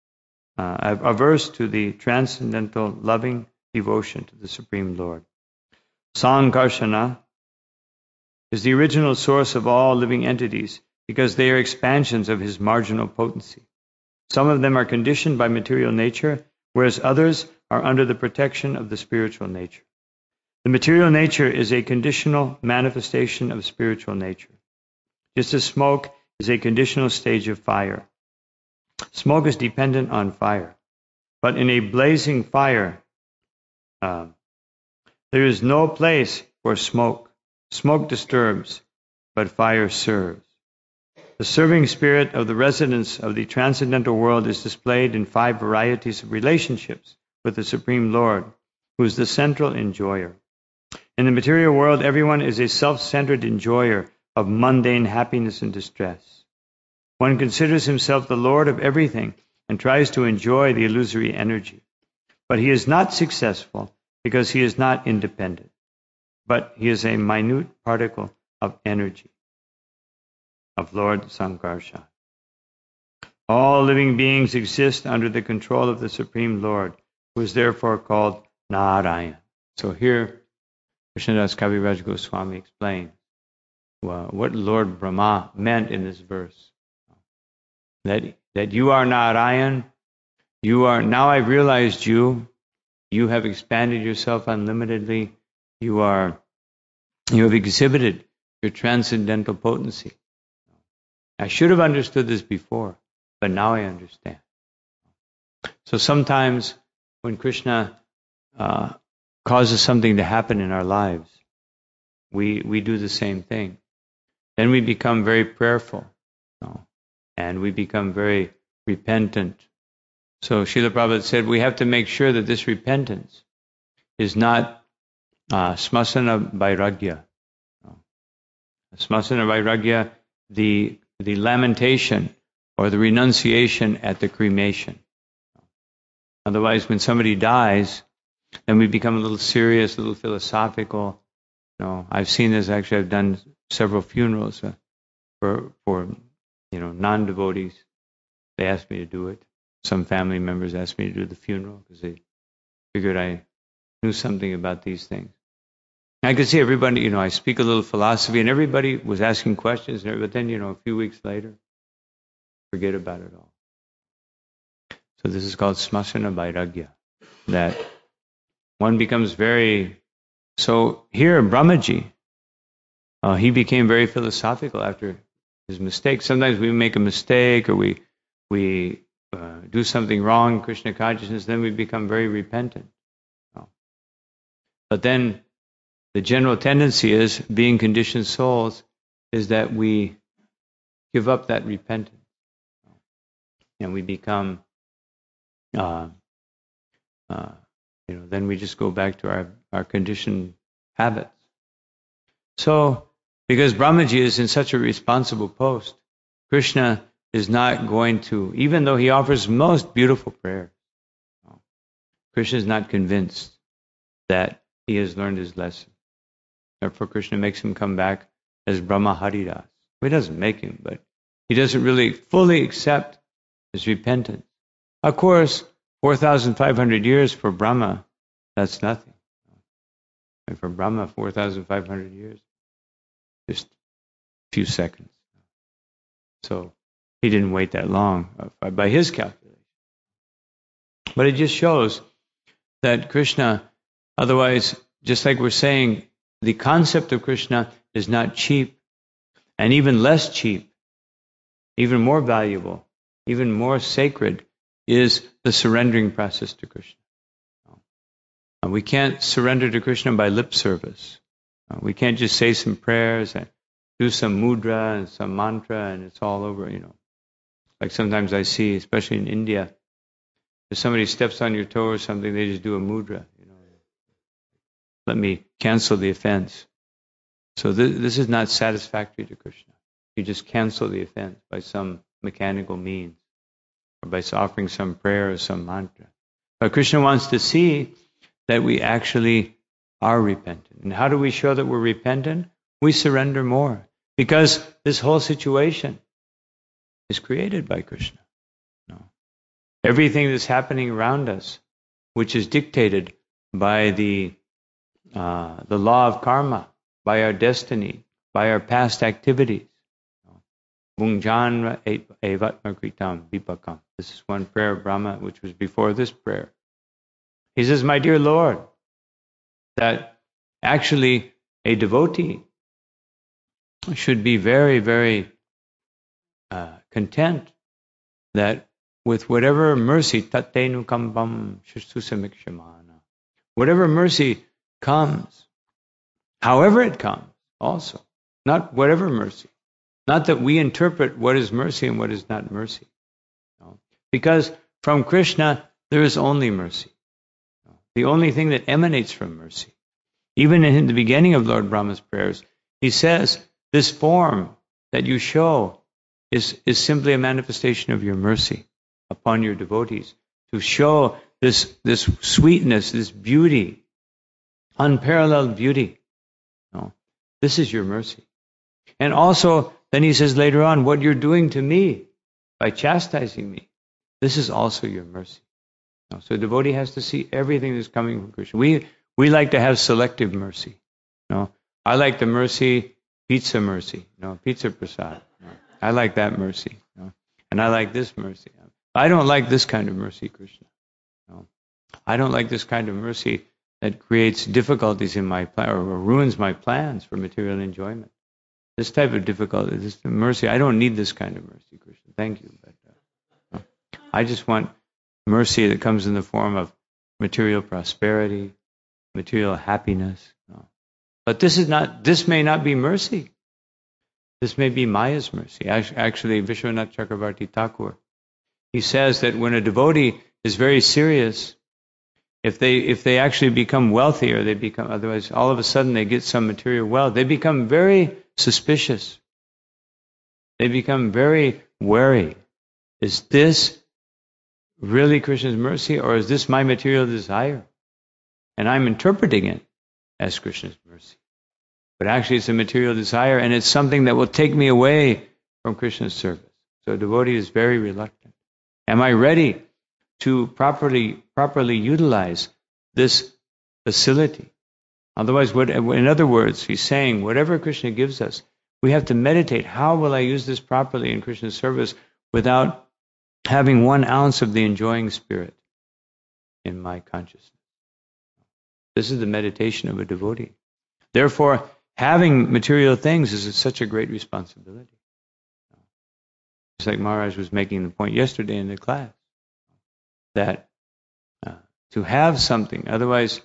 to the transcendental loving devotion to the Supreme Lord. Sankarshana is the original source of all living entities because they are expansions of his marginal potency. Some of them are conditioned by material nature, whereas others are under the protection of the spiritual nature. The material nature is a conditional manifestation of spiritual nature, just as smoke is a conditional stage of fire. Smoke is dependent on fire, but in a blazing fire, there is no place for smoke. Smoke disturbs. but fire serves. The serving spirit of the residents of the transcendental world is displayed in 5 varieties of relationships with the Supreme Lord, who is the central enjoyer. In the material world, everyone is a self-centered enjoyer of mundane happiness and distress. One considers himself the Lord of everything and tries to enjoy the illusory energy. But he is not successful because he is not independent, but he is a minute particle of energy of Lord Sankarshan. All living beings exist under the control of the Supreme Lord, who is therefore called Narayan. So here, Krishnadas Kaviraj Goswami explains what Lord Brahma meant in this verse. That you are Narayan, now I've realized you have expanded yourself unlimitedly, you have exhibited your transcendental potency. I should have understood this before, but now I understand. So sometimes when Krishna causes something to happen in our lives, we do the same thing. Then we become very prayerful, and we become very repentant. So Srila Prabhupada said we have to make sure that this repentance is not smasana vairagya. Smasana vairagya, the lamentation or the renunciation at the cremation. Otherwise, when somebody dies, then we become a little serious, a little philosophical. I've seen this actually. I've done several funerals for non-devotees. They asked me to do it. Some family members asked me to do the funeral because they figured I knew something about these things. I could see everybody, I speak a little philosophy, and everybody was asking questions, but then, a few weeks later, forget about it all. So this is called smasana vairagya, that one becomes very... So here, Brahmaji, he became very philosophical after his mistake. Sometimes we make a mistake or we do something wrong in Krishna consciousness, then we become very repentant. But then the general tendency is, being conditioned souls, is that we give up that repentance. And we become, then we just go back to our conditioned habits. So, because Brahmaji is in such a responsible post, Krishna is not going to, even though he offers most beautiful prayers, Krishna is not convinced that he has learned his lesson. Therefore, Krishna makes him come back as Brahma Haridas. He doesn't make him, but he doesn't really fully accept his repentance. Of course, 4,500 years for Brahma, that's nothing. And for Brahma, 4,500 years, just a few seconds. So he didn't wait that long by his calculation. But it just shows that Krishna, otherwise, just like we're saying, the concept of Krishna is not cheap, and even less cheap, even more valuable, even more sacred, is the surrendering process to Krishna. And we can't surrender to Krishna by lip service. We can't just say some prayers and do some mudra and some mantra and it's all over, Like sometimes I see, especially in India, if somebody steps on your toe or something, they just do a mudra, Let me cancel the offense. So this is not satisfactory to Krishna. You just cancel the offense by some mechanical means or by offering some prayer or some mantra. But Krishna wants to see that we actually are repentant. And how do we show that we're repentant? We surrender more. Because this whole situation is created by Krishna. Everything that's happening around us, which is dictated by the law of karma, by our destiny, by our past activities. Bhunjanva evatma kritam vipakam. This is one prayer of Brahma, which was before this prayer. He says, my dear Lord, that actually a devotee should be very, very content that with whatever mercy, tattenu kambam susamikshemana, whatever mercy comes, however it comes, also, not whatever mercy. Not that we interpret what is mercy and what is not mercy. No. Because from Krishna, there is only mercy. No. The only thing that emanates from mercy. Even in the beginning of Lord Brahma's prayers, he says, this form that you show is simply a manifestation of your mercy upon your devotees. To show this sweetness, this beauty, unparalleled beauty. No. This is your mercy. And also, then he says later on, what you're doing to me by chastising me, this is also your mercy. No. So a devotee has to see everything that's coming from Krishna. We like to have selective mercy. No. I like the mercy, pizza mercy. No, pizza prasad. No. I like that mercy. No. And I like this mercy. I don't like this kind of mercy, Krishna. No. I don't like this kind of mercy that creates difficulties in my plan or ruins my plans for material enjoyment. This type of difficulty, this mercy, I don't need this kind of mercy, Krishna. Thank you. But no. I just want mercy that comes in the form of material prosperity, material happiness. No. But this may not be mercy. This may be Maya's mercy. Actually, Vishwanath Chakravarti Thakur, he says that when a devotee is very serious, if they actually become wealthy or they become, otherwise all of a sudden they get some material wealth, they become very suspicious. They become very wary. Is this really Krishna's mercy or is this my material desire? And I'm interpreting it as Krishna's mercy. But actually it's a material desire and it's something that will take me away from Krishna's service. So a devotee is very reluctant. Am I ready to properly utilize this facility? Otherwise, in other words, he's saying, whatever Krishna gives us, we have to meditate. How will I use this properly in Krishna's service without having 1 ounce of the enjoying spirit in my consciousness? This is the meditation of a devotee. Therefore, having material things is such a great responsibility. Just like Maharaj was making the point yesterday in the class, that to have something, otherwise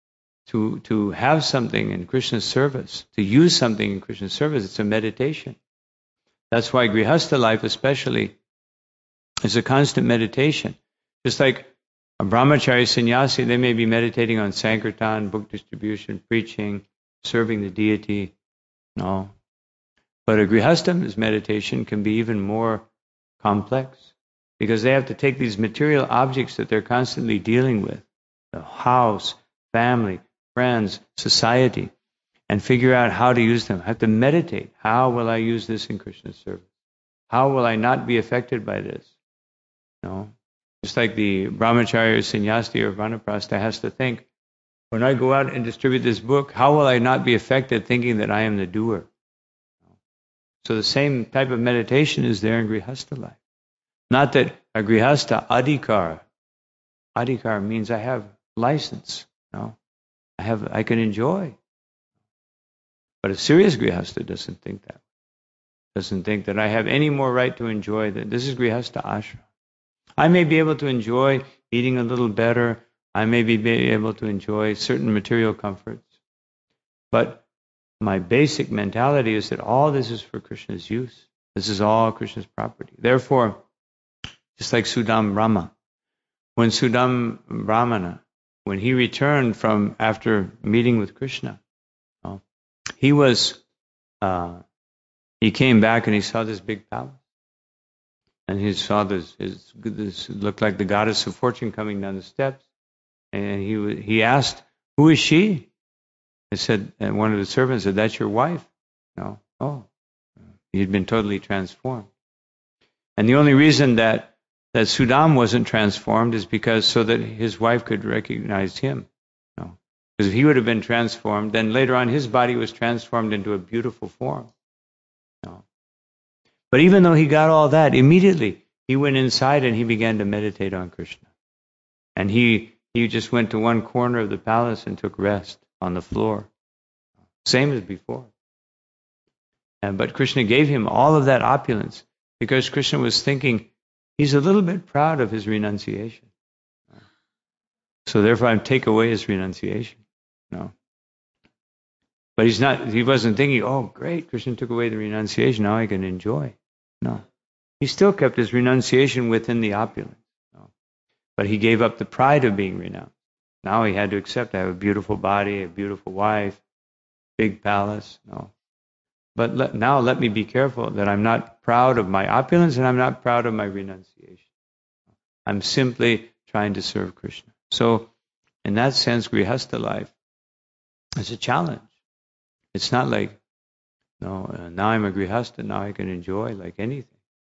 to have something in Krishna's service, to use something in Krishna's service, it's a meditation. That's why Grihastha life especially is a constant meditation. Just like a brahmachari sannyasi, they may be meditating on sankirtan, book distribution, preaching, serving the deity. No. But a grihastha's meditation can be even more complex because they have to take these material objects that they're constantly dealing with, the house, family, friends, society, and figure out how to use them. I have to meditate. How will I use this in Krishna's service? How will I not be affected by this? No. Just like the brahmachari or sannyasi or vanaprastha has to think, when I go out and distribute this book, how will I not be affected thinking that I am the doer? So the same type of meditation is there in grihastha life. Not that a grihastha adhikar means I have license. No, I can enjoy. But a serious grihastha doesn't think that. Doesn't think that I have any more right to enjoy that. This is grihastha ashram. I may be able to enjoy eating a little better. I may be able to enjoy certain material comforts. But my basic mentality is that all this is for Krishna's use. This is all Krishna's property. Therefore, just like Sudam Brahma, when Sudam Brahmana, when he returned from after meeting with Krishna, he came back and he saw this big palace. And he saw this looked like the goddess of fortune coming down the steps. And he asked, "Who is she?" And one of the servants said, "That's your wife." No. Oh. He had been totally transformed. And the only reason that Sudam wasn't transformed is because so that his wife could recognize him. No. Because if he would have been transformed, then later on his body was transformed into a beautiful form. No. But even though he got all that, immediately he went inside and he began to meditate on Krishna. And he just went to one corner of the palace and took rest on the floor. Same as before. But Krishna gave him all of that opulence because Krishna was thinking he's a little bit proud of his renunciation. So therefore I take away his renunciation. No. But he wasn't thinking, oh, great, Krishna took away the renunciation, now I can enjoy. No. He still kept his renunciation within the opulence. No. But he gave up the pride of being renounced. Now he had to accept, I have a beautiful body, a beautiful wife, big palace. No. But now let me be careful that I'm not proud of my opulence and I'm not proud of my renunciation. I'm simply trying to serve Krishna. So in that sense, Grihastha life is a challenge. It's not like, now I'm a Grihastha, now I can enjoy like anything.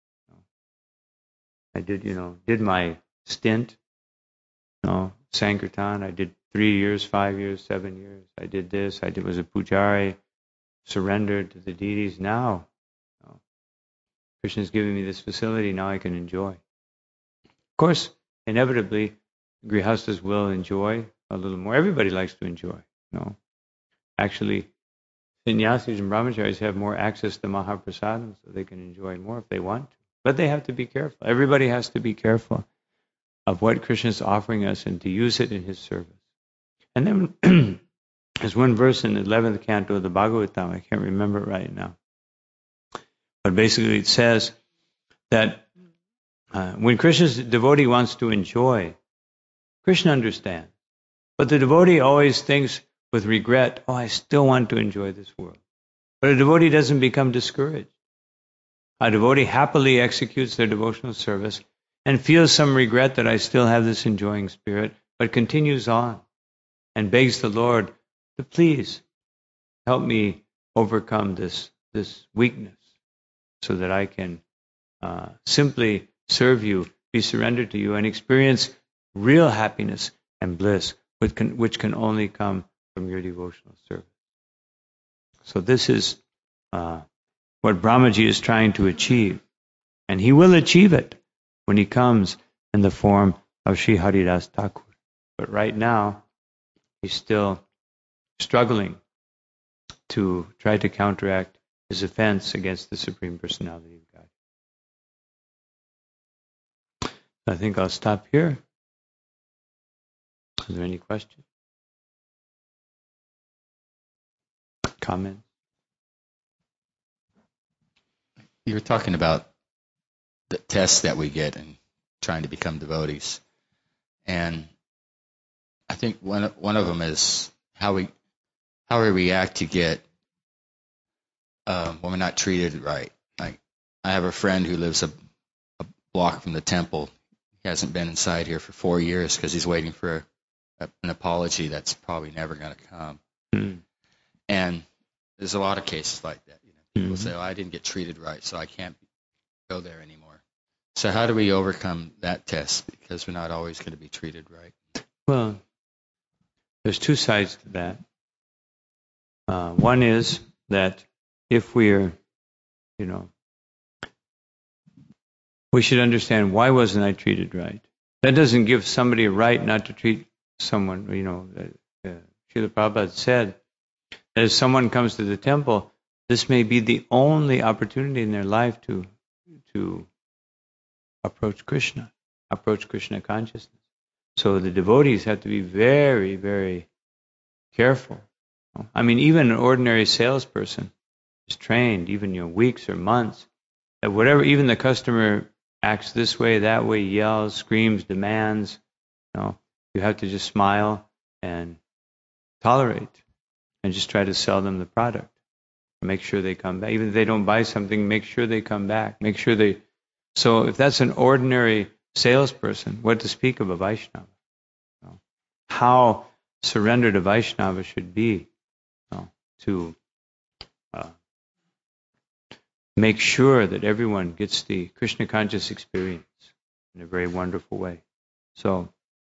I did my stint, Sankirtan. I did 3 years, 5 years, 7 years. I did this. Was a pujari, surrendered to the deities. Now, Krishna's giving me this facility. Now I can enjoy. Of course, inevitably, Grihasthas will enjoy a little more. Everybody likes to enjoy. Actually, sannyasis and brahmacharis have more access to Mahaprasadam, so they can enjoy more if they want to. But they have to be careful. Everybody has to be careful of what Krishna is offering us and to use it in his service. And then there's one verse in the 11th canto of the Bhagavatam, I can't remember it right now. But basically it says that when Krishna's devotee wants to enjoy, Krishna understands. But the devotee always thinks with regret, oh, I still want to enjoy this world. But a devotee doesn't become discouraged. A devotee happily executes their devotional service and feels some regret that I still have this enjoying spirit, but continues on and begs the Lord to please help me overcome this weakness so that I can simply serve you, be surrendered to you, and experience real happiness and bliss, which can only come from your devotional service. So this is what Brahmaji is trying to achieve. And he will achieve it when he comes in the form of Sri Haridas Thakur. But right now, he's still struggling to try to counteract his offense against the Supreme Personality of God. I think I'll stop here. Is there any question? Comment? You were talking about the tests that we get in trying to become devotees, and I think one of them is how we react to get when we're not treated right. Like I have a friend who lives a block from the temple. He hasn't been inside here for 4 years because he's waiting for an apology that's probably never going to come. Mm. And there's a lot of cases like that. People say, "Oh, I didn't get treated right, so I can't go there anymore." So how do we overcome that test? Because we're not always going to be treated right. Well, there's two sides to that. One is that if we're, we should understand, why wasn't I treated right? That doesn't give somebody a right not to treat someone. Srila Prabhupada said that if someone comes to the temple, this may be the only opportunity in their life to approach Krishna consciousness. So the devotees have to be very, very careful. I mean, even an ordinary salesperson is trained, even weeks or months, that whatever, even the customer acts this way, that way, yells, screams, demands, you have to just smile and tolerate and just try to sell them the product. Make sure they come back. Even if they don't buy something, make sure they come back. So if that's an ordinary salesperson, what to speak of a Vaishnava? How surrendered a Vaishnava should be to make sure that everyone gets the Krishna conscious experience in a very wonderful way. So,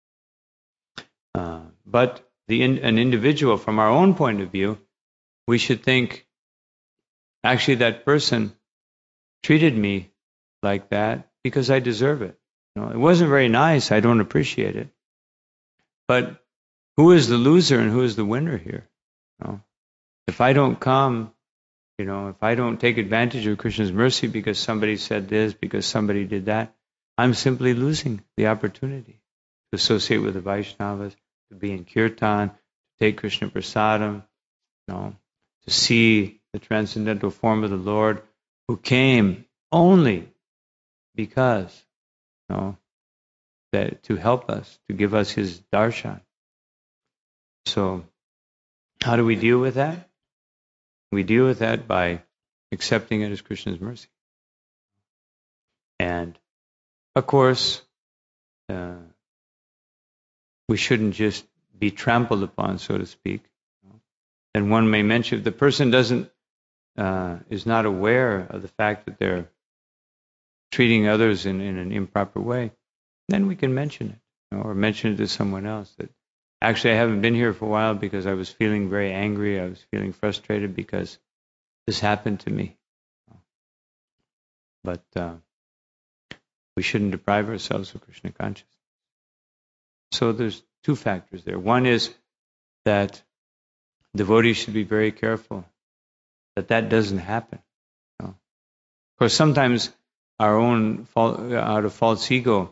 but an individual, from our own point of view, we should think, actually, that person treated me like that because I deserve it. It wasn't very nice. I don't appreciate it. But who is the loser and who is the winner here? If I don't come, if I don't take advantage of Krishna's mercy because somebody said this, because somebody did that, I'm simply losing the opportunity to associate with the Vaishnavas, to be in kirtan, to take Krishna prasadam, to see the transcendental form of the Lord, who came only because, that to help us, to give us his darshan. So, how do we deal with that? We deal with that by accepting it as Krishna's mercy. And, of course, we shouldn't just be trampled upon, so to speak. And one may mention, if the person is not aware of the fact that they're treating others in an improper way, then we can mention it, or mention it to someone else. That actually, I haven't been here for a while because I was feeling very angry. I was feeling frustrated because this happened to me. But we shouldn't deprive ourselves of Krishna consciousness. So there's two factors there. One is that devotees should be very careful that doesn't happen. Of course, sometimes our own out of false ego,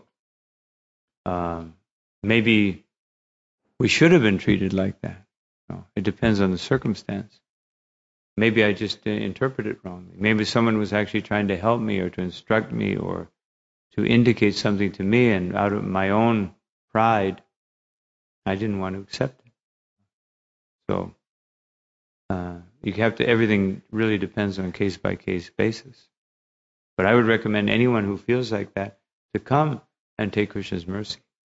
maybe we should have been treated like that. It depends on the circumstance. Maybe I just interpret it wrongly. Maybe someone was actually trying to help me or to instruct me or to indicate something to me, and out of my own pride, I didn't want to accept it. So everything really depends on case-by-case basis. But I would recommend anyone who feels like that to come and take Krishna's mercy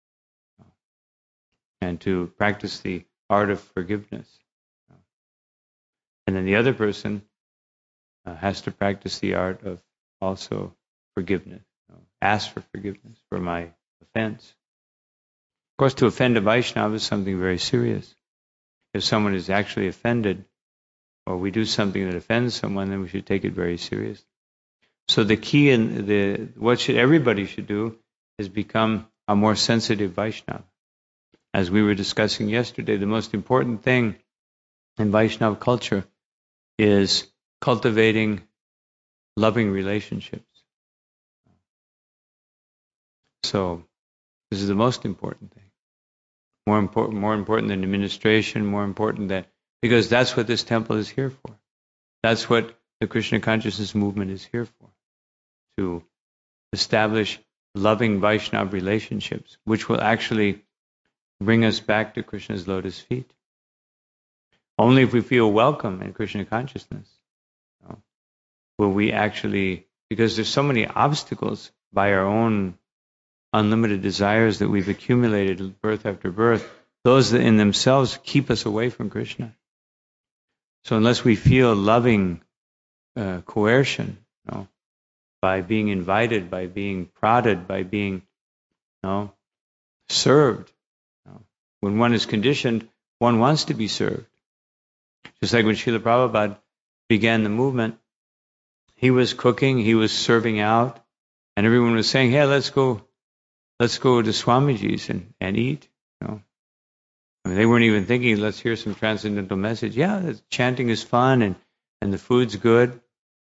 and to practice the art of forgiveness. And then the other person has to practice the art of also forgiveness. Ask for forgiveness for my offense. Of course, to offend a Vaishnava is something very serious. If someone is actually offended, or we do something that offends someone, then we should take it very seriously. So the key in what everybody should do is become a more sensitive Vaishnava. As we were discussing yesterday, the most important thing in Vaishnava culture is cultivating loving relationships. So this is the most important thing. More important than administration, more important because that's what this temple is here for. That's what the Krishna consciousness movement is here for. To establish loving Vaishnava relationships, which will actually bring us back to Krishna's lotus feet. Only if we feel welcome in Krishna consciousness will we actually, because there's so many obstacles by our own unlimited desires that we've accumulated birth after birth, those that in themselves keep us away from Krishna. So unless we feel loving coercion, by being invited, by being prodded, by being served. When one is conditioned, one wants to be served. Just like when Srila Prabhupada began the movement, he was cooking, he was serving out, and everyone was saying, hey, let's go to Swamiji's and eat. I mean, they weren't even thinking, let's hear some transcendental message. Yeah, the chanting is fun and the food's good.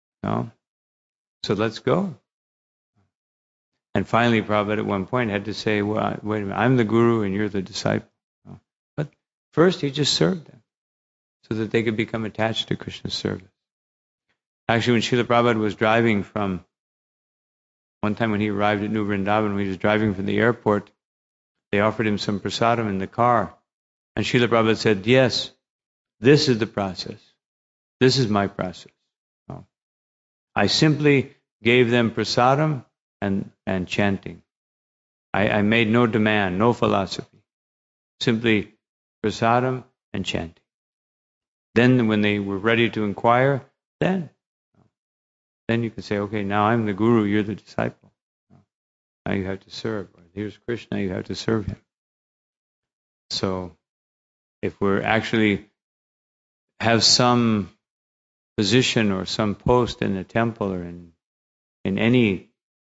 So let's go. And finally, Prabhupada at one point had to say, well, wait a minute, I'm the guru and you're the disciple. But first, he just served them so that they could become attached to Krishna's service. Actually, when Srila Prabhupada was driving one time when he arrived at New Vrindavan, when he was driving from the airport, they offered him some prasadam in the car. And Srila Prabhupada said, yes, this is the process. This is my process. I simply gave them prasadam and chanting. I made no demand, no philosophy. Simply prasadam and chanting. Then when they were ready to inquire, then you can say, okay, now I'm the guru, you're the disciple. Now you have to serve. Or here's Krishna, you have to serve him. So if we're actually have some position or some post in the temple or in any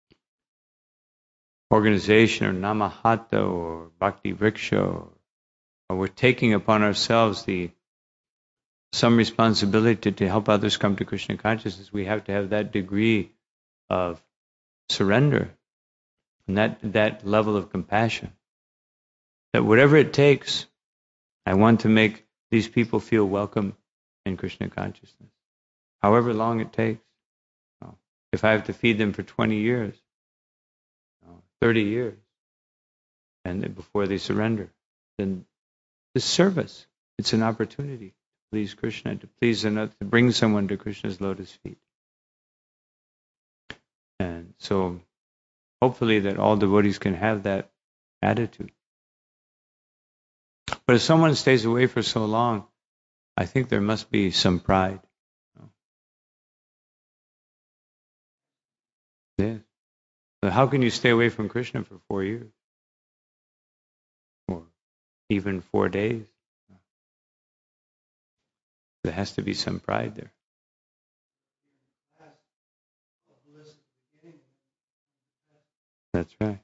organization or namahata or bhakti vriksha, or we're taking upon ourselves some responsibility to help others come to Krishna consciousness, we have to have that degree of surrender and that level of compassion. That whatever it takes, I want to make these people feel welcome in Krishna consciousness, however long it takes. If I have to feed them for 20 years, 30 years, and before they surrender, then this service, it's an opportunity to please Krishna, to please another, to bring someone to Krishna's lotus feet. And so hopefully that all devotees can have that attitude. But if someone stays away for so long, I think there must be some pride. Yes. So how can you stay away from Krishna for 4 years? Or even 4 days? There has to be some pride there. That's right.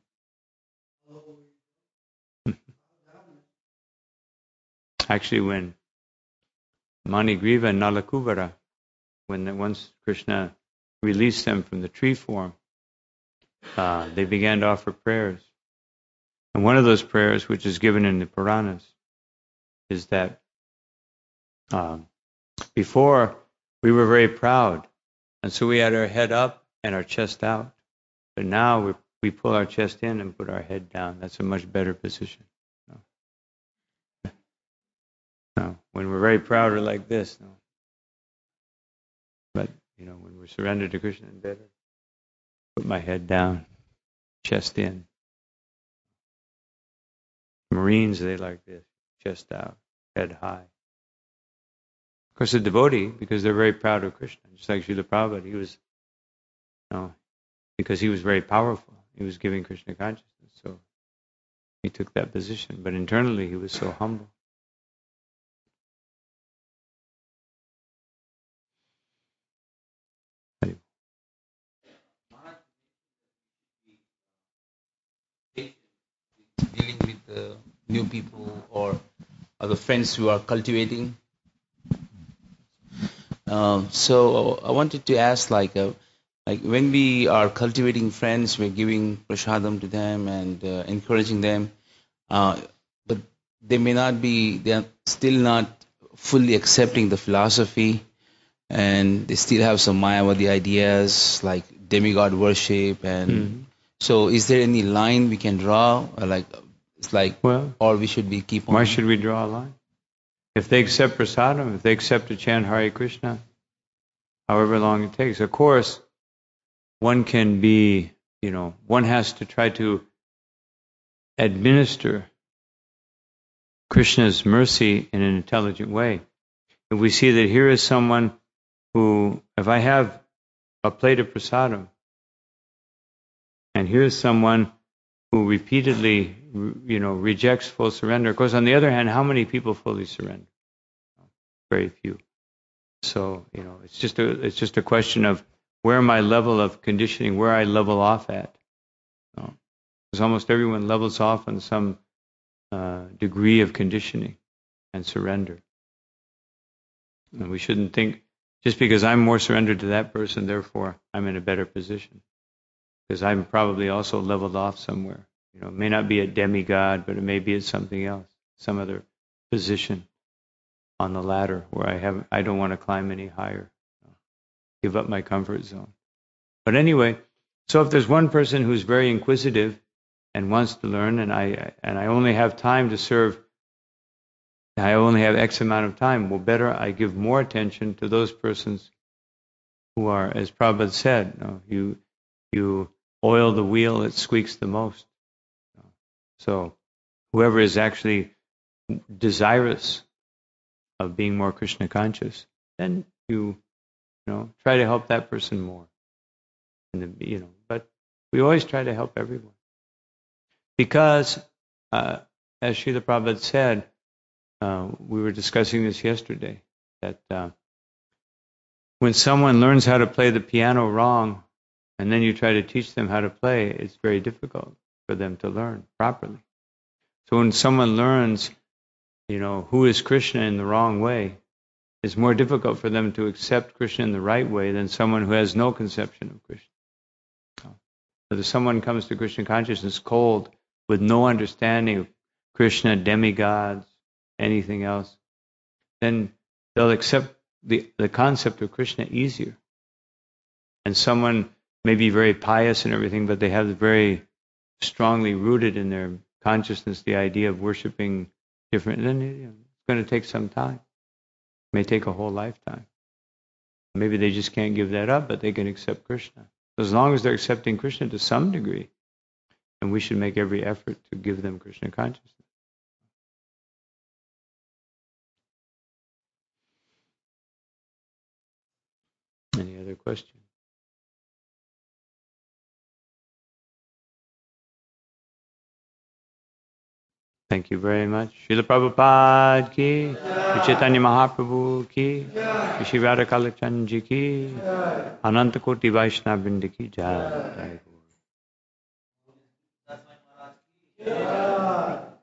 Actually, when Manigriva and Nalakuvara, once Krishna released them from the tree form, they began to offer prayers. And one of those prayers, which is given in the Puranas, is that before we were very proud, and so we had our head up and our chest out. But now we pull our chest in and put our head down. That's a much better position. No. When we're very proud, we're like this. No. But, when we're surrendered to Krishna, it's better. Put my head down, chest in. Marines, they like this. Chest out, head high. Of course, a devotee, because they're very proud of Krishna. Just like Srila Prabhupada, he was, because he was very powerful. He was giving Krishna consciousness. So he took that position. But internally, he was so humble. Dealing with the new people or other friends who are cultivating. So I wanted to ask, like when we are cultivating friends, we're giving prasadam to them and encouraging them, but they are still not fully accepting the philosophy, and they still have some Mayavadi ideas like demigod worship and. So, is there any line we can draw, or we should be keep on? Why should we draw a line? If they accept prasadam, if they accept to chant Hare Krishna, however long it takes, of course, one can be, one has to try to administer Krishna's mercy in an intelligent way. If we see that here is someone who, if I have a plate of prasadam, and here's someone who repeatedly, rejects full surrender. Of course, on the other hand, how many people fully surrender? Very few. So, it's just a question of where my level of conditioning, where I level off at. Because almost everyone levels off on some degree of conditioning and surrender. And we shouldn't think, just because I'm more surrendered to that person, therefore I'm in a better position. Because I'm probably also leveled off somewhere. It may not be a demigod, but it may be at something else, some other position on the ladder where I don't want to climb any higher. Give up my comfort zone. But anyway, so if there's one person who's very inquisitive and wants to learn, and I only have time to serve, I only have X amount of time, well, better I give more attention to those persons who are, as Prabhupada said, you oil the wheel, it squeaks the most. So whoever is actually desirous of being more Krishna conscious, then you try to help that person more. But we always try to help everyone. Because, as Srila Prabhupada said, we were discussing this yesterday, that when someone learns how to play the piano wrong, and then you try to teach them how to play, it's very difficult for them to learn properly. So when someone learns, who is Krishna in the wrong way, it's more difficult for them to accept Krishna in the right way than someone who has no conception of Krishna. So if someone comes to Krishna consciousness cold, with no understanding of Krishna, demigods, anything else, then they'll accept the concept of Krishna easier. And someone may be very pious and everything, but they have very strongly rooted in their consciousness the idea of worshiping different. Then it's going to take some time. It may take a whole lifetime. Maybe they just can't give that up, but they can accept Krishna. As long as they're accepting Krishna to some degree, then we should make every effort to give them Krishna consciousness. Any other questions? Thank you very much. Srila Prabhupada ki, Chaitanya Mahaprabhu ki, Shri Radha Kalachan ji ki, Ananta Koti Vaishnava Vrinda ki jai.